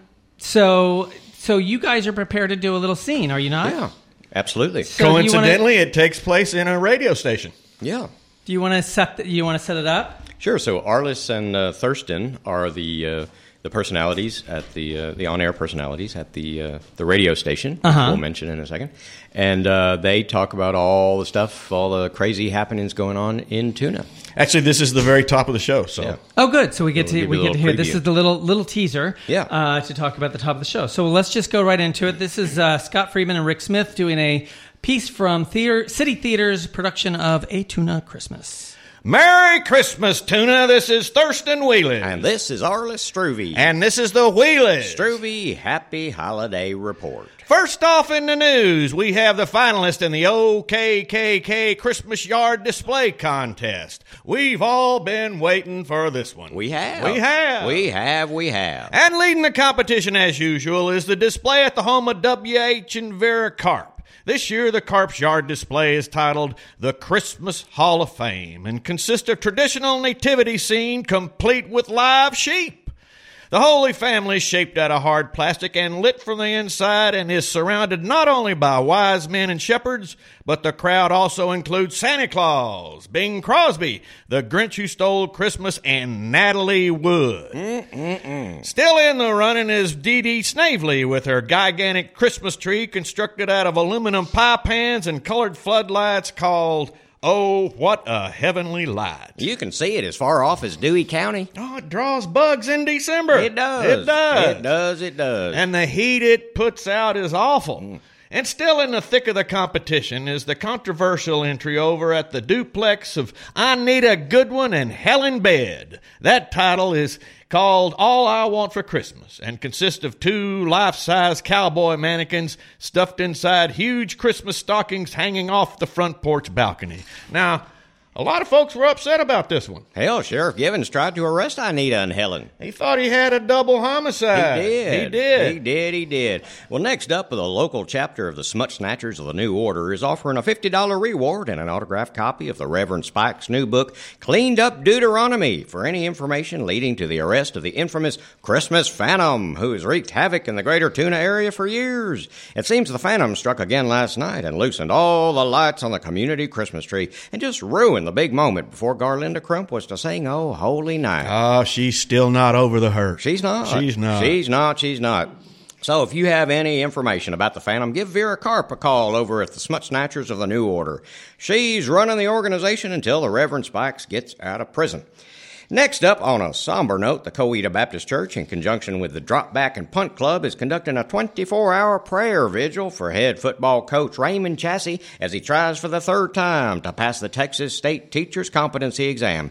Speaker 1: so so you guys are prepared to do a little scene, are you not?
Speaker 5: Yeah, absolutely.
Speaker 1: So do you wanna-
Speaker 4: Coincidentally, it takes place in a radio station.
Speaker 5: Yeah.
Speaker 1: Do you want to set the, you want to set it up?
Speaker 5: Sure. So Arliss and uh, Thurston are the uh, the personalities at the uh, the on air personalities at the uh, the radio station.
Speaker 1: Uh-huh.
Speaker 5: We'll mention in a second, and uh, they talk about all the stuff, all the crazy happenings going on in Tuna.
Speaker 4: Actually, this is the very top of the show. So
Speaker 5: Yeah.
Speaker 1: Oh, good. So we get
Speaker 5: So we'll
Speaker 1: to
Speaker 5: give
Speaker 1: we
Speaker 5: you a
Speaker 1: get to
Speaker 5: little
Speaker 1: hear. This
Speaker 5: preview.
Speaker 1: is the little little teaser.
Speaker 5: Yeah.
Speaker 1: Uh, to talk about the top of the show. So let's just go right into it. This is uh, Scott Friedman and Rick Smith doing a piece from theater, City Theater's production of A Tuna Christmas.
Speaker 4: Merry Christmas, Tuna. This is Thurston Wheelan.
Speaker 5: And this is Arliss Struve.
Speaker 4: And this is the Wheelan.
Speaker 5: Struve Happy Holiday Report.
Speaker 4: First off in the news, we have the finalist in the O K K K Christmas Yard Display Contest. We've all been waiting for this one.
Speaker 5: We have.
Speaker 4: We have.
Speaker 5: We have. We have.
Speaker 4: And leading the competition as usual is the display at the home of W H and Vera Karp. This year, the Karp's Yard display is titled The Christmas Hall of Fame and consists of traditional nativity scene complete with live sheep. The Holy Family is shaped out of hard plastic and lit from the inside and is surrounded not only by wise men and shepherds, but the crowd also includes Santa Claus, Bing Crosby, the Grinch Who Stole Christmas, and Natalie Wood. Mm-mm-mm. Still in the running is Dee Dee Snavely with her gigantic Christmas tree constructed out of aluminum pie pans and colored floodlights called Oh, What a Heavenly Light.
Speaker 5: You can see it as far off as Dewey County.
Speaker 4: Oh, it draws bugs in December.
Speaker 5: It does.
Speaker 4: It does.
Speaker 5: It does. It does.
Speaker 4: And the heat it puts out is awful. And still in the thick of the competition is the controversial entry over at the duplex of Anita Goodwin and Helen Bed. That title is called All I Want for Christmas and consists of two life-size cowboy mannequins stuffed inside huge Christmas stockings hanging off the front porch balcony. Now, a lot of folks were upset about this one.
Speaker 5: Hell, Sheriff Givens tried to arrest Anita and Helen.
Speaker 4: He thought he had a double homicide.
Speaker 5: He did.
Speaker 4: He did.
Speaker 5: He did. He did. Well, next up, the local chapter of the Smut Snatchers of the New Order is offering a fifty dollars reward and an autographed copy of the Reverend Spike's new book, Cleaned Up Deuteronomy, for any information leading to the arrest of the infamous Christmas Phantom, who has wreaked havoc in the greater Tuna area for years. It seems the Phantom struck again last night and loosened all the lights on the community Christmas tree and just ruined the big moment before Garlinda Crump was to sing Oh Holy Night.
Speaker 4: Oh, she's still not over the hurt.
Speaker 5: She's not.
Speaker 4: She's not.
Speaker 5: She's not. She's not. So if you have any information about the Phantom, give Vera Karp a call over at the Smut Snatchers of the New Order. She's running the organization until the Reverend Spikes gets out of prison. Next up, on a somber note, the Coweta Baptist Church, in conjunction with the Drop Back and Punt Club, is conducting a twenty-four hour prayer vigil for head football coach Raymond Chassey as he tries for the third time to pass the Texas State Teachers Competency Exam.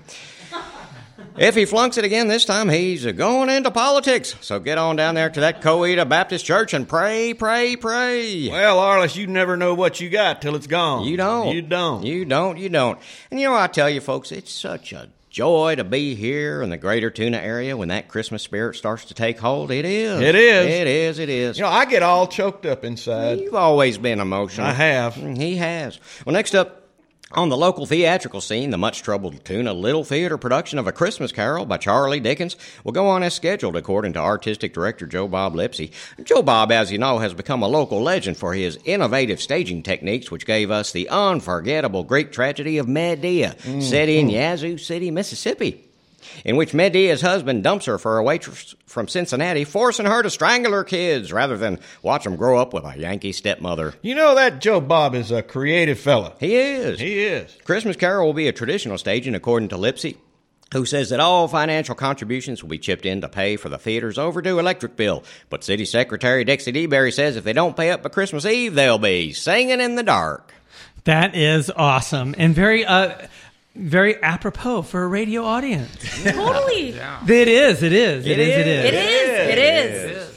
Speaker 5: If he flunks it again this time, he's going into politics. So get on down there to that Coweta Baptist Church and pray, pray, pray.
Speaker 4: Well, Arliss, you never know what you got till it's gone.
Speaker 5: You don't.
Speaker 4: You don't.
Speaker 5: You don't. You don't. And you know, I tell you, folks, it's such a joy to be here in the greater Tuna area when that Christmas spirit starts to take hold. It is.
Speaker 4: It is.
Speaker 5: It is. It is.
Speaker 4: You know, I get all choked up inside.
Speaker 5: You've always been emotional.
Speaker 4: I have.
Speaker 5: He has. Well, next up, on the local theatrical scene, the much-troubled Tuna Little Theater production of A Christmas Carol by Charlie Dickens will go on as scheduled, according to artistic director Joe Bob Lipsy. Joe Bob, as you know, has become a local legend for his innovative staging techniques, which gave us the unforgettable Greek tragedy of Medea, mm. set in Yazoo City, Mississippi, in which Medea's husband dumps her for a waitress from Cincinnati, forcing her to strangle her kids rather than watch them grow up with a Yankee stepmother.
Speaker 4: You know that Joe Bob is a creative fella.
Speaker 5: He is.
Speaker 4: He is.
Speaker 5: Christmas Carol will be a traditional staging, according to Lipsy, who says that all financial contributions will be chipped in to pay for the theater's overdue electric bill. But City Secretary Dixie DeBerry says if they don't pay up by Christmas Eve, they'll be singing in the dark.
Speaker 1: That is awesome and very... uh Very apropos for a radio audience.
Speaker 6: Totally.
Speaker 1: It is. It is. It,
Speaker 5: It
Speaker 1: is,
Speaker 5: is.
Speaker 1: It is.
Speaker 6: It is. It is.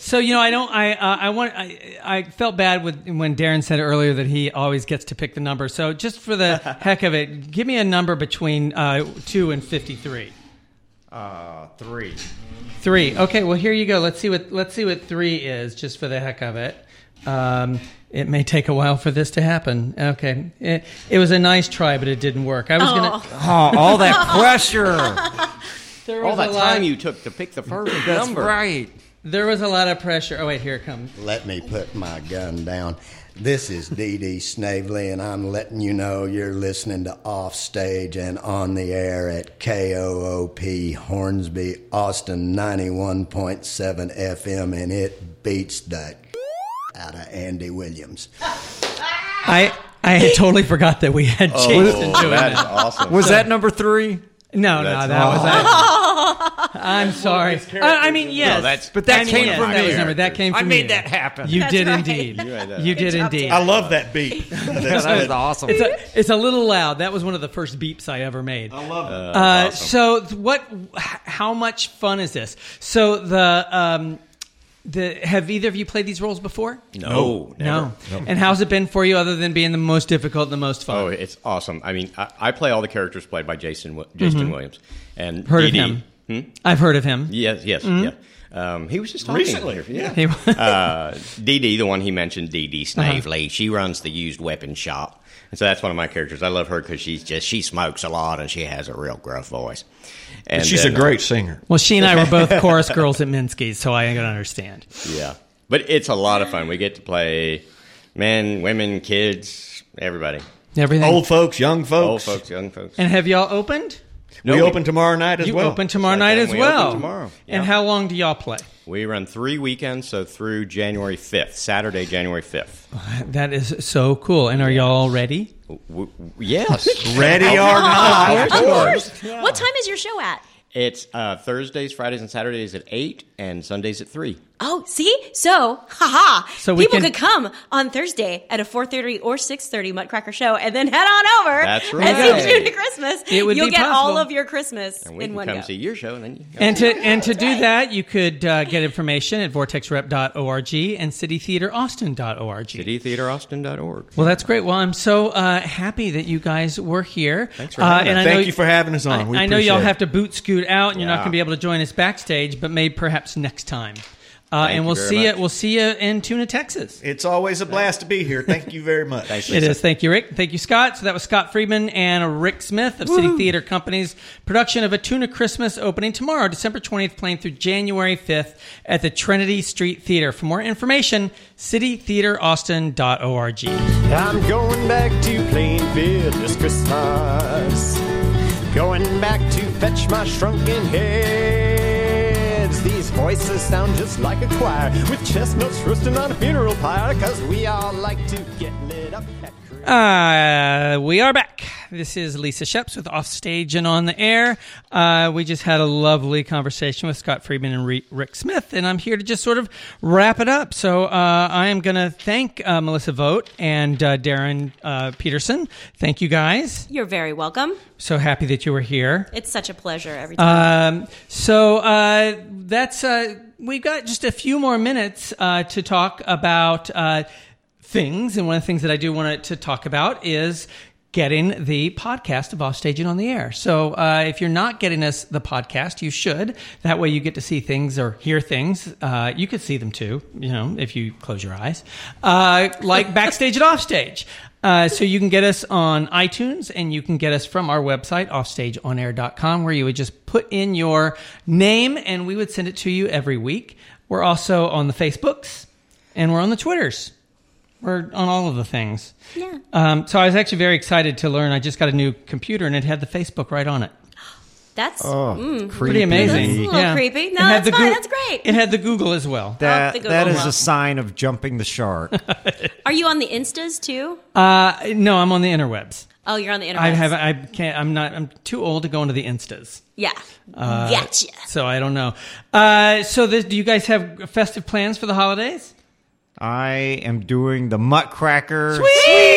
Speaker 1: So you know, I don't. I uh, I want. I, I felt bad with when Darren said earlier that he always gets to pick the number. So just for the heck of it, give me a number between uh, two and fifty-three.
Speaker 7: Uh, three.
Speaker 1: Three. Okay. Well, here you go. Let's see what let's see what three is, just for the heck of it. Um, it may take a while for this to happen. Okay. It, it was a nice try, but it didn't work. I was
Speaker 6: Oh.
Speaker 1: gonna.
Speaker 7: Oh, all that pressure.
Speaker 1: There
Speaker 5: All
Speaker 1: was
Speaker 5: that
Speaker 1: a lot.
Speaker 5: time you took to pick the first
Speaker 7: That's
Speaker 5: number.
Speaker 7: right.
Speaker 1: There was a lot of pressure. Oh wait, here it comes.
Speaker 10: Let me put my gun down. This is Dee Dee Snavely, and I'm letting you know you're listening to Offstage and On the Air at K O O P Hornsby, Austin ninety-one point seven F M, and it beats the out of Andy Williams.
Speaker 1: I I had totally forgot that we had Jason
Speaker 5: Oh,
Speaker 1: doing
Speaker 5: that is
Speaker 1: that.
Speaker 5: awesome.
Speaker 7: Was that number three?
Speaker 1: No, no,
Speaker 5: That's-
Speaker 1: that was. I, I'm sorry. I, I mean, yes,
Speaker 5: No, that's-
Speaker 7: But that
Speaker 1: I mean,
Speaker 7: came
Speaker 1: yes,
Speaker 7: from
Speaker 1: that
Speaker 7: me.
Speaker 1: was number- That came from
Speaker 7: I made
Speaker 1: you.
Speaker 7: that happen.
Speaker 1: You
Speaker 6: That's
Speaker 1: did
Speaker 6: right.
Speaker 1: indeed.
Speaker 5: You had that.
Speaker 1: You
Speaker 6: Good
Speaker 1: did
Speaker 6: job,
Speaker 1: indeed.
Speaker 6: Dan.
Speaker 4: I love that beat.
Speaker 7: that was awesome.
Speaker 1: It's a, it's a little loud. That was one of the first beeps I ever made.
Speaker 4: I love it.
Speaker 1: Uh,
Speaker 5: awesome.
Speaker 1: So th- what? How much fun is this? So the um, the have either of you played these roles before?
Speaker 5: No, never.
Speaker 1: No. And how's it been for you, other than being the most difficult and the most fun?
Speaker 5: Oh, it's awesome. I mean, I, I play all the characters played by Jason Wi- Jason Williams. And
Speaker 1: Heard of
Speaker 5: Dee Dee-
Speaker 1: him.
Speaker 5: Hmm?
Speaker 1: I've heard of him.
Speaker 5: Yes, yes, yeah. Um, he was just talking
Speaker 4: Recently.
Speaker 5: here. Yeah.
Speaker 1: He-
Speaker 5: uh, Dee Dee, the one he mentioned, Dee Dee Snavely, she runs the used weapon shop. And so that's one of my characters. I love her because she's just, she smokes a lot and she has a real gruff voice. And
Speaker 4: She's
Speaker 5: then,
Speaker 4: a great singer.
Speaker 1: Well, she and I were both chorus girls at Minsky's, so I can understand.
Speaker 5: Yeah. But it's a lot of fun. We get to play men, women, kids, everybody.
Speaker 1: Everything.
Speaker 4: Old folks, young folks.
Speaker 5: Old folks, young folks.
Speaker 1: And have y'all opened?
Speaker 5: No,
Speaker 4: we open tomorrow night as
Speaker 1: You
Speaker 4: well.
Speaker 1: open tomorrow
Speaker 5: Like
Speaker 1: night
Speaker 5: that,
Speaker 1: as
Speaker 5: we
Speaker 1: well.
Speaker 5: open tomorrow.
Speaker 1: And
Speaker 5: Yeah.
Speaker 1: how long do y'all play?
Speaker 5: We run three weekends, so through January fifth, Saturday, January fifth.
Speaker 1: That is so cool. And are y'all ready?
Speaker 5: W- w- yes.
Speaker 4: Ready or not.
Speaker 5: Of course.
Speaker 6: What time is your show at?
Speaker 5: It's uh, Thursdays, Fridays, and Saturdays at eight, and Sundays at three.
Speaker 6: Oh, see? So, haha.
Speaker 1: So we
Speaker 6: people
Speaker 1: can-
Speaker 6: could come on Thursday at a four thirty or six thirty Muttcracker show and then head on over
Speaker 5: That's
Speaker 6: and
Speaker 5: right.
Speaker 6: see June to Christmas.
Speaker 1: It would
Speaker 6: You'll
Speaker 1: be
Speaker 6: get all
Speaker 1: possible.
Speaker 6: of your Christmas
Speaker 5: And we
Speaker 6: in
Speaker 5: can
Speaker 6: one
Speaker 5: come
Speaker 6: go.
Speaker 5: see your show, and then you can
Speaker 1: And to and to do
Speaker 6: right.
Speaker 1: that, you could uh, get information at vortex rep dot org and city theater austin dot org.
Speaker 5: city theater austin dot org.
Speaker 1: Well, that's great. Well, I'm so uh, happy that you guys were here.
Speaker 5: Thanks for having
Speaker 1: and
Speaker 5: us.
Speaker 1: I know,
Speaker 4: Thank you for having us on.
Speaker 1: I,
Speaker 4: We
Speaker 1: I know y'all
Speaker 4: appreciate
Speaker 1: have
Speaker 4: it.
Speaker 1: to boot scoot out, and you're not
Speaker 5: Yeah.
Speaker 1: going to be able to join us backstage, but maybe perhaps next time. Uh,
Speaker 5: Thank
Speaker 1: and
Speaker 5: you
Speaker 1: we'll
Speaker 5: very
Speaker 1: see you.
Speaker 5: much.
Speaker 1: We'll see you in Tuna, Texas.
Speaker 4: It's always a blast to be here. Thank you very much.
Speaker 5: Thanks,
Speaker 1: It
Speaker 5: Lisa.
Speaker 1: is. Thank you, Rick. Thank you, Scott. So that was Scott Friedman and Rick Smith of City Theater Company's production of A Tuna Christmas, opening tomorrow, December twentieth, playing through January fifth at the Trinity Street Theater. For more information, city theater austin dot org.
Speaker 11: I'm going back to Plainfield this Christmas. Going back to fetch my shrunken heads. These voices sound just like a choir with chestnuts roasting on a funeral pyre. Cause we all like to get lit up at Christmas.
Speaker 1: Uh, we are back. This is Lisa Sheps with Offstage and On the Air. Uh, we just had a lovely conversation with Scott Friedman and Re- Rick Smith, and I'm here to just sort of wrap it up. So uh, I am going to thank uh, Melissa Vogt and uh, Darren uh, Peterson. Thank you, guys.
Speaker 6: You're very welcome.
Speaker 1: So happy that you were here.
Speaker 6: It's such a pleasure every time.
Speaker 1: Um, so uh, that's uh, we've got just a few more minutes uh, to talk about uh, things, and one of the things that I do want to talk about is getting the podcast of Offstage and On the Air. So uh, if you're not getting us the podcast, you should. That way you get to see things or hear things. Uh, you could see them too, you know, if you close your eyes, uh, like Backstage at Offstage. Uh, so you can get us on iTunes, and you can get us from our website, offstage on air dot com, where you would just put in your name, and we would send it to you every week. We're also on the Facebooks, and we're on the Twitters. We're on all of the things.
Speaker 6: Yeah.
Speaker 1: Um, so I was actually very excited to learn. I just got a new computer, and it had the Facebook right on it.
Speaker 6: That's
Speaker 7: Oh,
Speaker 6: mm,
Speaker 1: Pretty amazing.
Speaker 6: That's a little
Speaker 1: Yeah.
Speaker 6: creepy.
Speaker 1: It
Speaker 6: No,
Speaker 1: had
Speaker 6: that's
Speaker 1: the
Speaker 6: fine.
Speaker 1: Goo-
Speaker 6: That's great.
Speaker 1: It had the Google as well.
Speaker 7: That,
Speaker 6: the Google
Speaker 7: that is
Speaker 6: one.
Speaker 7: a sign of jumping the shark.
Speaker 6: Are you on the Instas too?
Speaker 1: Uh, no, I'm on the interwebs.
Speaker 6: Oh, you're on the internet.
Speaker 1: I have. I can't. I'm not. I'm too old to go into the Instas.
Speaker 6: Yeah.
Speaker 1: Uh,
Speaker 6: gotcha.
Speaker 1: So I don't know. Uh, so this, do you guys have festive plans for the holidays?
Speaker 7: I am doing the Muttcracker
Speaker 1: Sweet!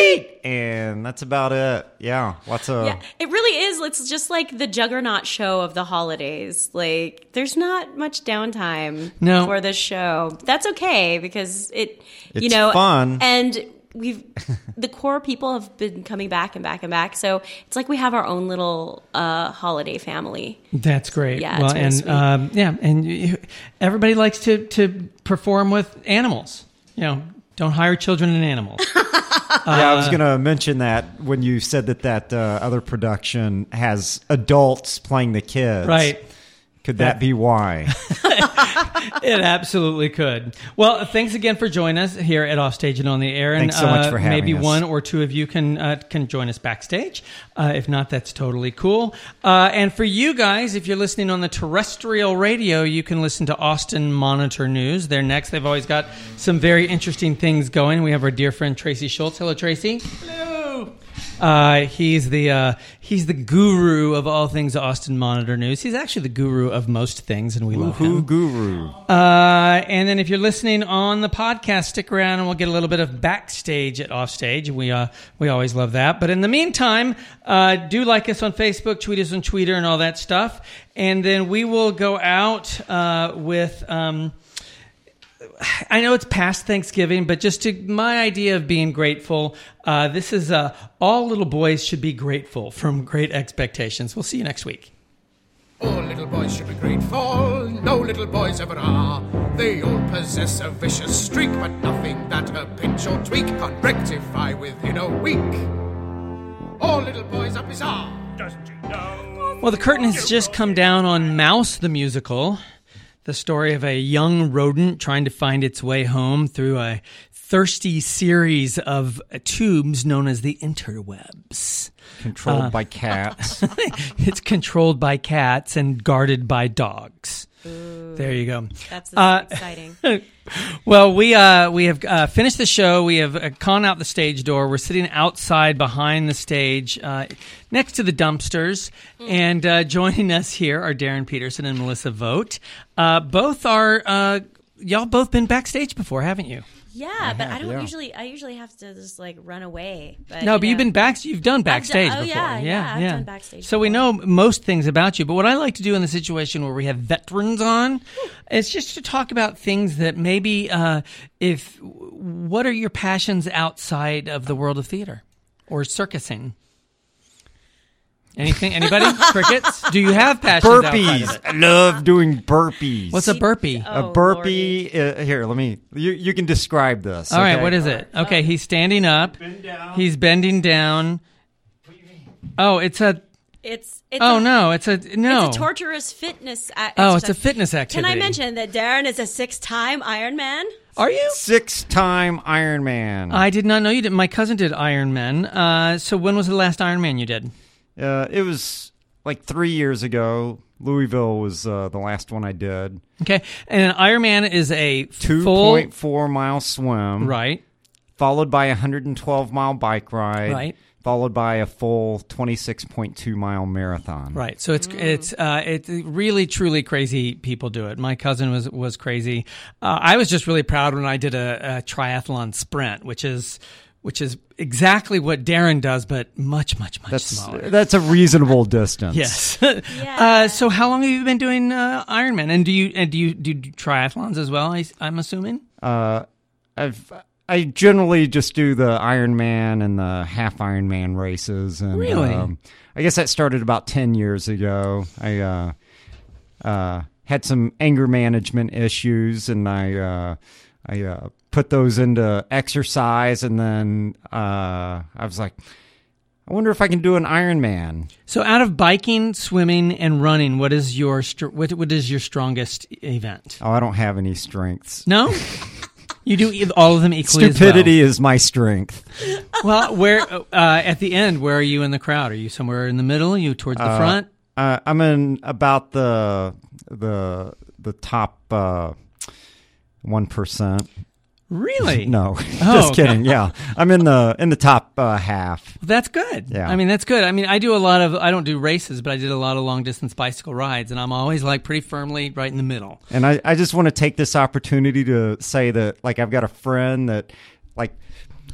Speaker 7: and that's about it. Yeah, lots of.
Speaker 6: Yeah, it really is. It's just like the juggernaut show of the holidays. Like, there's not much downtime
Speaker 1: No.
Speaker 6: for this show. That's okay because it, you
Speaker 7: It's
Speaker 6: know,
Speaker 7: fun.
Speaker 6: and we've the core people have been coming back and back and back. So it's like we have our own little uh, holiday family.
Speaker 1: That's great.
Speaker 6: Yeah,
Speaker 1: well,
Speaker 6: it's really
Speaker 1: and
Speaker 6: sweet.
Speaker 1: um, yeah, and you, everybody likes to to perform with animals. You know, don't hire children and animals.
Speaker 7: Yeah, I was going to mention that when you said that that uh, other production has adults playing the kids.
Speaker 1: Right.
Speaker 7: Could that be why?
Speaker 1: It absolutely could. Well, thanks again for joining us here at Offstage and on the Air. And
Speaker 7: Thanks so much
Speaker 1: uh,
Speaker 7: for having
Speaker 1: maybe
Speaker 7: us.
Speaker 1: one or two of you can uh, can join us backstage. Uh, if not, that's totally cool. Uh, and for you guys, if you're listening on the terrestrial radio, you can listen to Austin Monitor News. They're next. They've always got some very interesting things going. We have our dear friend Tracy Schultz. Hello, Tracy. Hello. Uh, he's the uh, he's the guru of all things Austin Monitor News. He's actually the guru of most things, and we love
Speaker 7: Woohoo
Speaker 1: him.
Speaker 7: guru.
Speaker 1: Uh, and then if you're listening on the podcast, stick around and we'll get a little bit of backstage at Offstage. We uh, we always love that. But in the meantime, uh, do like us on Facebook, tweet us on Twitter, and all that stuff. And then we will go out uh, with. Um, I know it's past Thanksgiving, but just to my idea of being grateful, uh, this is uh, All Little Boys Should Be Grateful from Great Expectations. We'll see you next week.
Speaker 12: All little boys should be grateful, no little boys ever are. They all possess a vicious streak, but nothing that a pinch or tweak can't rectify within a week. All little boys are bizarre, doesn't you know?
Speaker 1: Well, the curtain has just come down on Mouse the Musical, the story of a young rodent trying to find its way home through a thirsty series of tubes known as the interwebs.
Speaker 7: Controlled
Speaker 1: Uh,
Speaker 7: by cats.
Speaker 1: It's controlled by cats and guarded by dogs. There you go.
Speaker 6: That's
Speaker 1: Uh,
Speaker 6: exciting.
Speaker 1: Well, we uh, we have uh, finished the show. We have uh, gone out the stage door. We're sitting outside behind the stage, uh, next to the dumpsters, and uh, joining us here are Darren Peterson and Melissa Vogt. Uh, both are uh, y'all both been backstage before, haven't you?
Speaker 6: Yeah, but I don't
Speaker 7: yeah.
Speaker 6: usually. I usually have to just like run away. But,
Speaker 1: No,
Speaker 6: you
Speaker 1: but you've
Speaker 6: know.
Speaker 1: been back. You've done backstage
Speaker 6: oh,
Speaker 1: before.
Speaker 6: yeah, yeah, I've done backstage
Speaker 1: So we
Speaker 6: before.
Speaker 1: know most things about you. But what I like to do in the situation where we have veterans on is just to talk about things that maybe, uh, if what are your passions outside of the world of theater or circusing? Anything? Anybody? Crickets? Do you have passions outside of
Speaker 7: Burpees.
Speaker 1: it?
Speaker 7: I love doing burpees.
Speaker 1: What's a burpee?
Speaker 6: Oh,
Speaker 7: a burpee? Uh, here, let me. You you can describe this.
Speaker 1: All right,
Speaker 7: okay?
Speaker 1: what is it? Okay, he's standing up. He's bending down. Oh, it's a.
Speaker 6: It's. it's
Speaker 1: Oh
Speaker 6: a,
Speaker 1: no, it's a no.
Speaker 6: It's a torturous fitness. A-
Speaker 1: Oh, it's a
Speaker 6: exercise.
Speaker 1: fitness
Speaker 6: Can
Speaker 1: activity.
Speaker 6: I mention that Darren is a six-time Ironman?
Speaker 1: Are you?
Speaker 7: Six-time Iron Man.
Speaker 1: I did not know you did. My cousin did Iron Man. Uh, so when was the last Iron Man you did?
Speaker 7: Uh, it was like three years ago. Louisville was uh, the last one I did.
Speaker 1: Okay, and an Iron Man is a
Speaker 7: Two
Speaker 1: full
Speaker 7: point four mile swim.
Speaker 1: right,
Speaker 7: Followed by a hundred and twelve mile bike ride.
Speaker 1: Right.
Speaker 7: Followed by a full twenty six point two mile marathon.
Speaker 1: right. So it's it's uh, it's really truly crazy. People do it. My cousin was was crazy. Uh, I was just really proud when I did a, a triathlon sprint, which is which is exactly what Darren does, but much much much
Speaker 7: That's
Speaker 1: smaller.
Speaker 7: that's a reasonable distance.
Speaker 1: Yes. uh, so how long have you been doing uh, Ironman? And do you and do you do you do triathlons as well? I, I'm assuming.
Speaker 7: Uh, I've I generally just do the Ironman and the half Ironman races. And,
Speaker 1: Really?
Speaker 7: Um, I guess that started about ten years ago. I uh, uh, had some anger management issues, and I uh, I uh, put those into exercise, and then uh, I was like, I wonder if I can do an Ironman.
Speaker 1: So out of biking, swimming, and running, what is your str- what, what is your strongest event?
Speaker 7: Oh, I don't have any strengths.
Speaker 1: No, you do e- all of them equally.
Speaker 7: Stupidity is my strength.
Speaker 1: As well. Well, where uh, at the end? Where are you in the crowd? Are you somewhere in the middle? Are you towards the
Speaker 7: Uh,
Speaker 1: front?
Speaker 7: Uh, I'm in about the the the top uh, one percent.
Speaker 1: Really?
Speaker 7: No,
Speaker 1: Oh,
Speaker 7: just
Speaker 1: okay.
Speaker 7: kidding. Yeah, I'm in the in the top uh, half.
Speaker 1: That's good.
Speaker 7: Yeah.
Speaker 1: I mean, that's good. I mean, I do a lot of, I don't do races, but I did a lot of long distance bicycle rides, and I'm always like pretty firmly right in the middle.
Speaker 7: And I, I just want to take this opportunity to say that, like, I've got a friend that, like,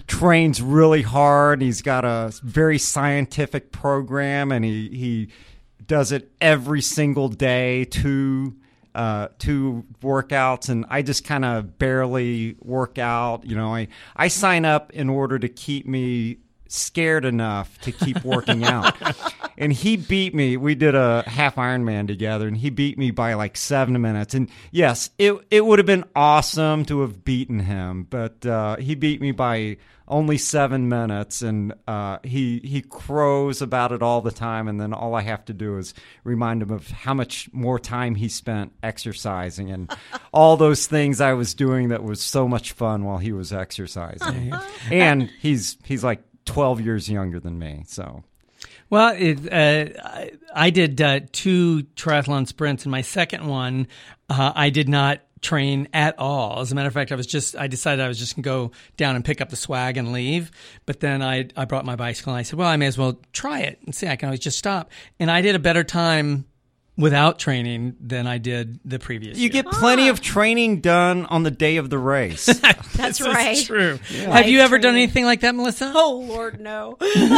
Speaker 7: trains really hard. He's got a very scientific program, and he he does it every single day. Two uh, two workouts, and I just kind of barely work out. You know, I I sign up in order to keep me scared enough to keep working out. And he beat me. We did a half Ironman together, and he beat me by like seven minutes. And yes, it it would have been awesome to have beaten him, but uh, he beat me by only seven minutes. And uh, he he crows about it all the time. And then all I have to do is remind him of how much more time he spent exercising and all those things I was doing that was so much fun while he was exercising. And he's he's like twelve years younger than me, so.
Speaker 1: Well, it, uh, I, I did uh, two triathlon sprints. In my second one, uh, I did not train at all. As a matter of fact, I was just I decided I was just going to go down and pick up the swag and leave. But then I I brought my bicycle, and I said, well, I may as well try it and see. I can always just stop. And I did a better time without training than I did the previous
Speaker 7: You
Speaker 1: year.
Speaker 7: get plenty of training done on the day of the race.
Speaker 6: That's
Speaker 1: This is
Speaker 6: right.
Speaker 1: true.
Speaker 7: Yeah.
Speaker 1: Have you
Speaker 6: Like
Speaker 1: ever done
Speaker 6: training.
Speaker 1: anything like that, Melissa?
Speaker 6: Oh Lord, no.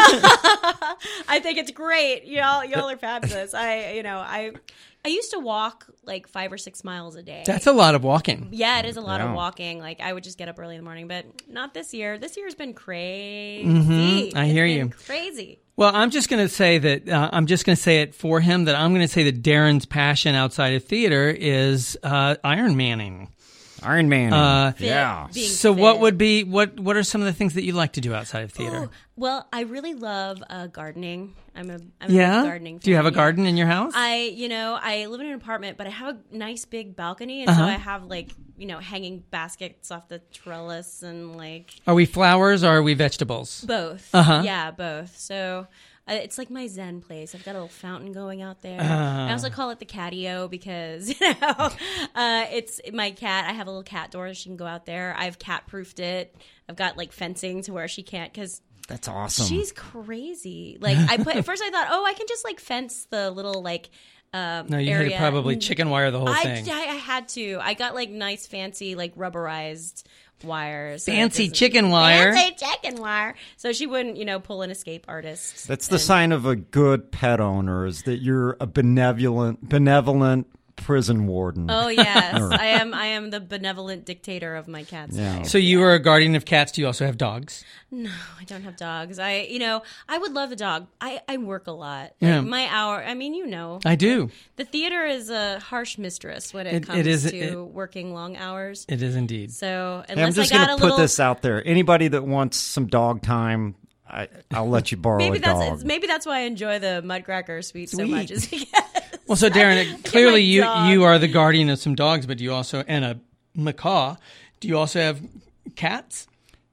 Speaker 6: I think it's great. Y'all, y'all are fabulous. I, you know, I, I used to walk like five or six miles a day.
Speaker 1: That's a lot of walking.
Speaker 6: Yeah, it is a lot
Speaker 1: Yeah.
Speaker 6: of walking. Like I would just get up early in the morning, but not this year. This year's been crazy.
Speaker 1: Mhm. I
Speaker 6: It's
Speaker 1: hear
Speaker 6: been
Speaker 1: you.
Speaker 6: Crazy.
Speaker 1: Well, I'm just going to say that uh, I'm just going to say it for him that I'm going to say that Darren's passion outside of theater is uh, Iron Manning.
Speaker 7: Iron Man.
Speaker 1: Uh,
Speaker 7: yeah.
Speaker 6: being
Speaker 1: So,
Speaker 6: fit.
Speaker 1: what would be what? What are some of the things that you like to do outside of theater?
Speaker 6: Ooh, well, I really love uh, gardening. I'm a I'm
Speaker 1: Yeah?
Speaker 6: a big gardening.
Speaker 1: Do you have
Speaker 6: fan,
Speaker 1: a
Speaker 6: yeah.
Speaker 1: garden in your house?
Speaker 6: I, you know, I live in an apartment, but I have a nice big balcony, and
Speaker 1: Uh-huh.
Speaker 6: so I have like, you know, hanging baskets off the trellis and like
Speaker 1: Are we flowers or are we vegetables?
Speaker 6: both.
Speaker 1: Uh-huh.
Speaker 6: Yeah, both. So uh, it's like my zen place. I've got a little fountain going out there.
Speaker 1: Ah.
Speaker 6: I also call it the catio because you know uh, it's my cat. I have a little cat door. She can go out there. I've cat proofed it. I've got like fencing to where she can't because.
Speaker 7: That's awesome.
Speaker 6: She's crazy. Like I put at first I thought, oh, I can just like fence the little like um
Speaker 1: No, you had
Speaker 6: area.
Speaker 1: to probably chicken wire the whole
Speaker 6: I,
Speaker 1: thing.
Speaker 6: I, I had to. I got like nice fancy like rubberized wires. so it
Speaker 1: Fancy
Speaker 6: doesn't-
Speaker 1: chicken wire.
Speaker 6: Fancy chicken wire. So she wouldn't, you know, pull an escape artist.
Speaker 7: That's the
Speaker 6: and-
Speaker 7: sign of a good pet owner, is that you're a benevolent, benevolent prison warden.
Speaker 6: Oh yes,
Speaker 7: Or-
Speaker 6: I am. I am the benevolent dictator of my cat's
Speaker 7: Yeah.
Speaker 6: life.
Speaker 1: So you are a guardian of cats. Do you also have dogs?
Speaker 6: No, I don't have dogs. I, you know, I would love a dog. I, I work a lot.
Speaker 1: Yeah.
Speaker 6: Like my hour. I mean, you know,
Speaker 1: I do.
Speaker 6: the theater is a harsh mistress when it,
Speaker 1: It-
Speaker 6: comes
Speaker 1: it is-
Speaker 6: to
Speaker 1: it-
Speaker 6: working long hours.
Speaker 1: It is indeed.
Speaker 6: So
Speaker 7: Hey, I'm
Speaker 6: unless
Speaker 7: just
Speaker 6: I got
Speaker 7: gonna
Speaker 6: a
Speaker 7: put
Speaker 6: little,
Speaker 7: this out there. Anybody that wants some dog time, I, I'll let you borrow
Speaker 6: maybe
Speaker 7: a
Speaker 6: that's
Speaker 7: dog.
Speaker 6: maybe that's why I enjoy the Mudcracker suite so
Speaker 7: Sweet.
Speaker 6: much. Is because
Speaker 1: Well, so Darren,
Speaker 6: Get
Speaker 1: clearly
Speaker 6: my
Speaker 1: you
Speaker 6: dog.
Speaker 1: you are the guardian of some dogs, but do you also and a macaw. Do you also have cats?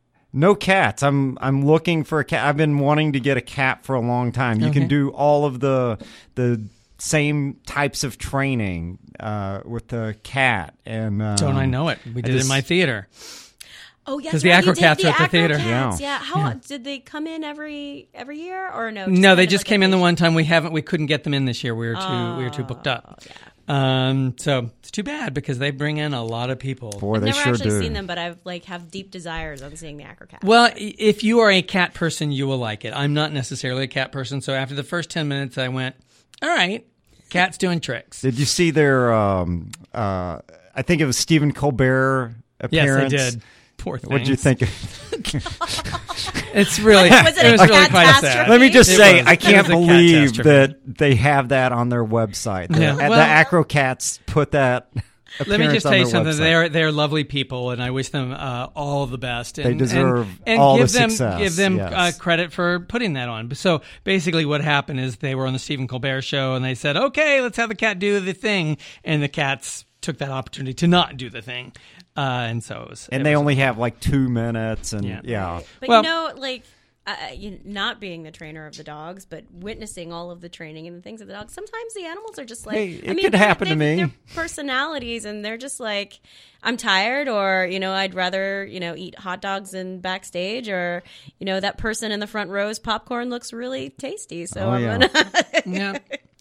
Speaker 7: No cats. I'm I'm looking for a cat. I've been wanting to get a cat for a long time. You
Speaker 1: Okay.
Speaker 7: can do all of the the same types of training uh, with the cat. And um,
Speaker 1: Don't I know it? We
Speaker 7: I
Speaker 1: did it
Speaker 7: just-
Speaker 1: in my theater.
Speaker 6: Oh yes,
Speaker 1: 'Cause the
Speaker 6: right, you
Speaker 1: Acrocats
Speaker 6: did
Speaker 1: are at the theater.
Speaker 6: Acrocats,
Speaker 7: Yeah.
Speaker 6: Yeah. How
Speaker 1: Yeah.
Speaker 6: did they come in every every year or no?
Speaker 1: No,
Speaker 6: kind
Speaker 1: they
Speaker 6: of
Speaker 1: just
Speaker 6: like
Speaker 1: came in the
Speaker 6: occasion-
Speaker 1: one time. We haven't. We couldn't get them in this year. We were too. we were too booked up. Um, so it's too bad because they bring in a lot of people.
Speaker 7: Boy,
Speaker 6: I've
Speaker 7: they
Speaker 6: never
Speaker 7: sure
Speaker 6: actually
Speaker 7: do.
Speaker 6: seen them, but I've like have deep desires on seeing the Acrocats.
Speaker 1: Well, i- if you are a cat person, you will like it. I'm not necessarily a cat person, so after the first ten minutes, I went, "All right, cat's doing tricks."
Speaker 7: Did you see their? Um, uh, I think it was Stephen Colbert appearance.
Speaker 1: Yes, I did. Poor thing.
Speaker 7: What did you think? of
Speaker 1: It's really.
Speaker 6: Was it
Speaker 1: it
Speaker 6: a
Speaker 1: was really quite
Speaker 6: catastrophe?
Speaker 1: sad.
Speaker 7: Let me just
Speaker 1: It
Speaker 7: say,
Speaker 1: was.
Speaker 7: I
Speaker 1: It
Speaker 7: can't
Speaker 1: was a
Speaker 7: believe
Speaker 1: catastrophe.
Speaker 7: that they have that on their website. The,
Speaker 1: Yeah,
Speaker 7: the
Speaker 1: well-
Speaker 7: Acrocats put that.
Speaker 1: Let me just
Speaker 7: appearance on
Speaker 1: tell you
Speaker 7: their
Speaker 1: something.
Speaker 7: website.
Speaker 1: They're they're lovely people, and I wish them uh, all the best. And,
Speaker 7: They deserve
Speaker 1: and, and
Speaker 7: all the
Speaker 1: give them,
Speaker 7: success,
Speaker 1: Give them
Speaker 7: yes.
Speaker 1: uh, credit for putting that on. So basically, what happened is they were on the Stephen Colbert show, and they said, "Okay, let's have the cat do the thing," and the cats took that opportunity to not do the thing, uh, and so it was.
Speaker 7: and
Speaker 1: it
Speaker 7: they
Speaker 1: was-
Speaker 7: only have like two minutes, and
Speaker 1: Yeah.
Speaker 7: yeah,
Speaker 6: But
Speaker 1: Well-
Speaker 6: you know, like uh, you not being the trainer of the dogs, but witnessing all of the training and the things of the dogs. Sometimes the animals are just like,
Speaker 7: Hey, it
Speaker 6: I mean,
Speaker 7: could
Speaker 6: they're-
Speaker 7: happen to
Speaker 6: they've-
Speaker 7: me.
Speaker 6: Their personalities, and they're just like, I'm tired, or you know, I'd rather you know eat hot dogs in backstage, or you know, that person in the front row's popcorn looks really tasty, so
Speaker 7: Oh,
Speaker 6: I'm
Speaker 7: yeah.
Speaker 6: gonna.
Speaker 1: Yeah.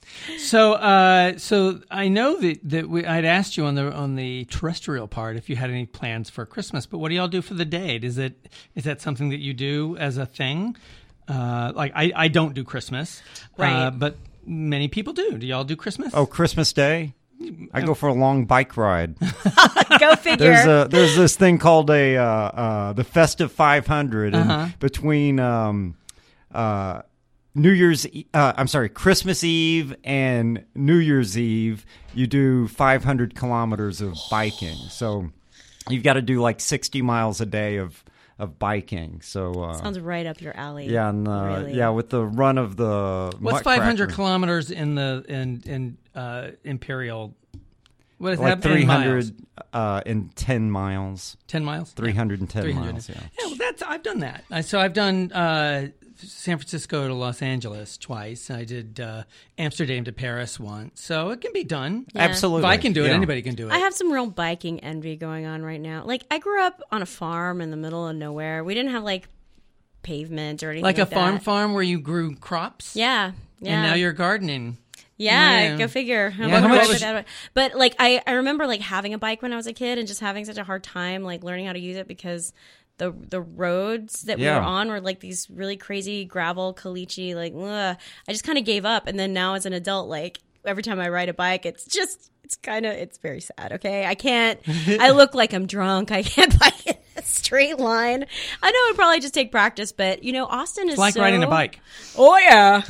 Speaker 1: So, uh, so I know that, that we, I'd asked you on the on the terrestrial part if you had any plans for Christmas, but what do y'all do for the date? Is it is that something that you do as a thing? Uh, like I, I don't do Christmas,
Speaker 6: Right.
Speaker 1: uh, but many people do. Do y'all do Christmas?
Speaker 7: Oh, Christmas Day? I go for a long bike ride.
Speaker 6: Go figure.
Speaker 7: There's a there's this thing called a uh, uh, the Festive five hundred, and
Speaker 1: Uh-huh.
Speaker 7: between um, uh, New Year's, E- uh, I'm sorry, Christmas Eve and New Year's Eve, you do five hundred kilometers of biking. So you've got to do like sixty miles a day of of biking. So uh,
Speaker 6: Sounds right up your alley.
Speaker 7: yeah, and uh,
Speaker 6: really.
Speaker 7: yeah, with the run of the
Speaker 1: What's five hundred
Speaker 7: Muttcracker.
Speaker 1: kilometers in the in in uh, imperial? What is
Speaker 7: Like
Speaker 1: that? in
Speaker 7: three
Speaker 1: miles?
Speaker 7: hundred uh, in ten miles.
Speaker 1: Ten miles.
Speaker 7: Three hundred and ten
Speaker 1: three hundred.
Speaker 7: miles. Yeah.
Speaker 1: Yeah, well, that's I've done that. I, so I've done uh, San Francisco to Los Angeles twice. I did uh, Amsterdam to Paris once. So it can be done.
Speaker 6: Yeah.
Speaker 7: Absolutely.
Speaker 1: If I can do it,
Speaker 7: Yeah.
Speaker 1: anybody can do it.
Speaker 6: I have some real biking envy going on right now. Like, I grew up on a farm in the middle of nowhere. We didn't have, like, pavement or anything
Speaker 1: like
Speaker 6: like,
Speaker 1: a farm
Speaker 6: that.
Speaker 1: farm where you grew crops.
Speaker 6: Yeah. Yeah.
Speaker 1: And now you're gardening.
Speaker 6: Yeah,
Speaker 1: Yeah.
Speaker 6: go figure.
Speaker 1: Yeah,
Speaker 6: What
Speaker 1: how
Speaker 6: would I
Speaker 1: much-
Speaker 6: put that away? But like I, I remember like having a bike when I was a kid and just having such a hard time like learning how to use it because the the roads that we
Speaker 7: Yeah.
Speaker 6: were on were like these really crazy gravel caliche like ugh. I just kind of gave up. And then now as an adult, like every time I ride a bike, it's just it's kind of it's very sad. Okay, I can't. I look like I'm drunk. I can't bike in a straight line. I know it'd probably just take practice, but you know, Austin is
Speaker 1: It's like
Speaker 6: so-
Speaker 1: riding a bike.
Speaker 6: Oh yeah.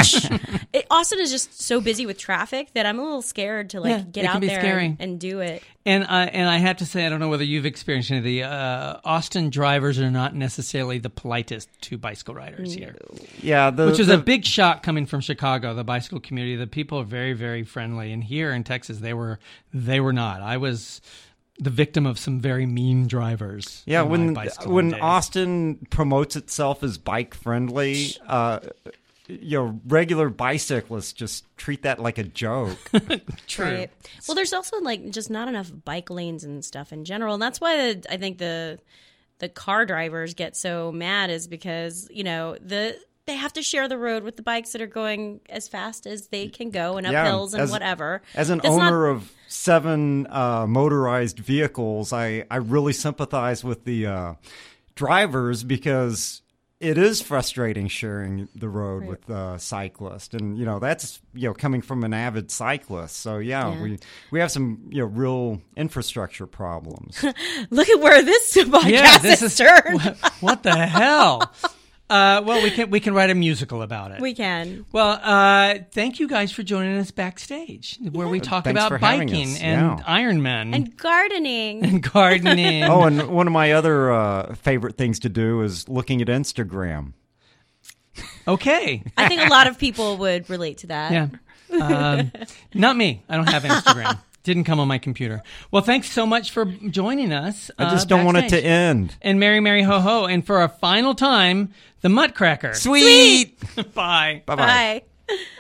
Speaker 6: it, Austin is just so busy with traffic that I'm a little scared to like
Speaker 1: Yeah,
Speaker 6: get
Speaker 1: it can
Speaker 6: out
Speaker 1: be
Speaker 6: there
Speaker 1: scary.
Speaker 6: and, and do it.
Speaker 1: And I and I have to say, I don't know whether you've experienced any of the uh, Austin drivers are not necessarily the politest to bicycle riders here,
Speaker 7: Yeah, the,
Speaker 1: which is
Speaker 7: the,
Speaker 1: a big shock coming from Chicago. The bicycle community, the people are very, very friendly, and here in Texas, they were they were not. I was the victim of some very mean drivers.
Speaker 7: Yeah,
Speaker 1: in my
Speaker 7: when
Speaker 1: bicycling
Speaker 7: when
Speaker 1: days.
Speaker 7: Austin promotes itself as bike friendly, uh, you know, regular bicyclists just treat that like a joke.
Speaker 1: True.
Speaker 6: Right. Well, there's also like just not enough bike lanes and stuff in general, and that's why the, I think the the car drivers get so mad is because you know the they have to share the road with the bikes that are going as fast as they can go and up
Speaker 7: Yeah,
Speaker 6: hills and
Speaker 7: as-
Speaker 6: whatever.
Speaker 7: As an
Speaker 6: That's not-
Speaker 7: owner of seven uh, motorized vehicles, I, I really sympathize with the uh, drivers because it is frustrating sharing the road
Speaker 6: Right.
Speaker 7: with uh, cyclists, and you know that's you know coming from an avid cyclist. So yeah,
Speaker 6: Yeah.
Speaker 7: we we have some you know real infrastructure problems.
Speaker 6: Look at where this podcast
Speaker 1: Yeah, this
Speaker 6: has
Speaker 1: is
Speaker 6: turned.
Speaker 1: what, what the hell. Uh, well, we can we can write a musical about it.
Speaker 6: We can.
Speaker 1: Well, uh, thank you guys for joining us backstage, where we talk
Speaker 7: Thanks
Speaker 1: about
Speaker 7: for having
Speaker 1: biking
Speaker 7: us.
Speaker 1: and
Speaker 7: Yeah.
Speaker 1: Ironman
Speaker 6: And gardening.
Speaker 1: and gardening.
Speaker 7: Oh, and one of my other uh, favorite things to do is looking at Instagram.
Speaker 1: Okay.
Speaker 6: I think a lot of people would relate to that.
Speaker 1: Yeah. Um, not me. I don't have Instagram. Didn't come on my computer. Well, thanks so much for joining us.
Speaker 7: I just
Speaker 1: uh,
Speaker 7: don't want it to
Speaker 1: backstage.
Speaker 7: end.
Speaker 1: And Merry, Merry, Ho, Ho. And for our final time, the Muttcracker.
Speaker 7: Sweet.
Speaker 1: Bye.
Speaker 7: Bye bye.
Speaker 6: Bye.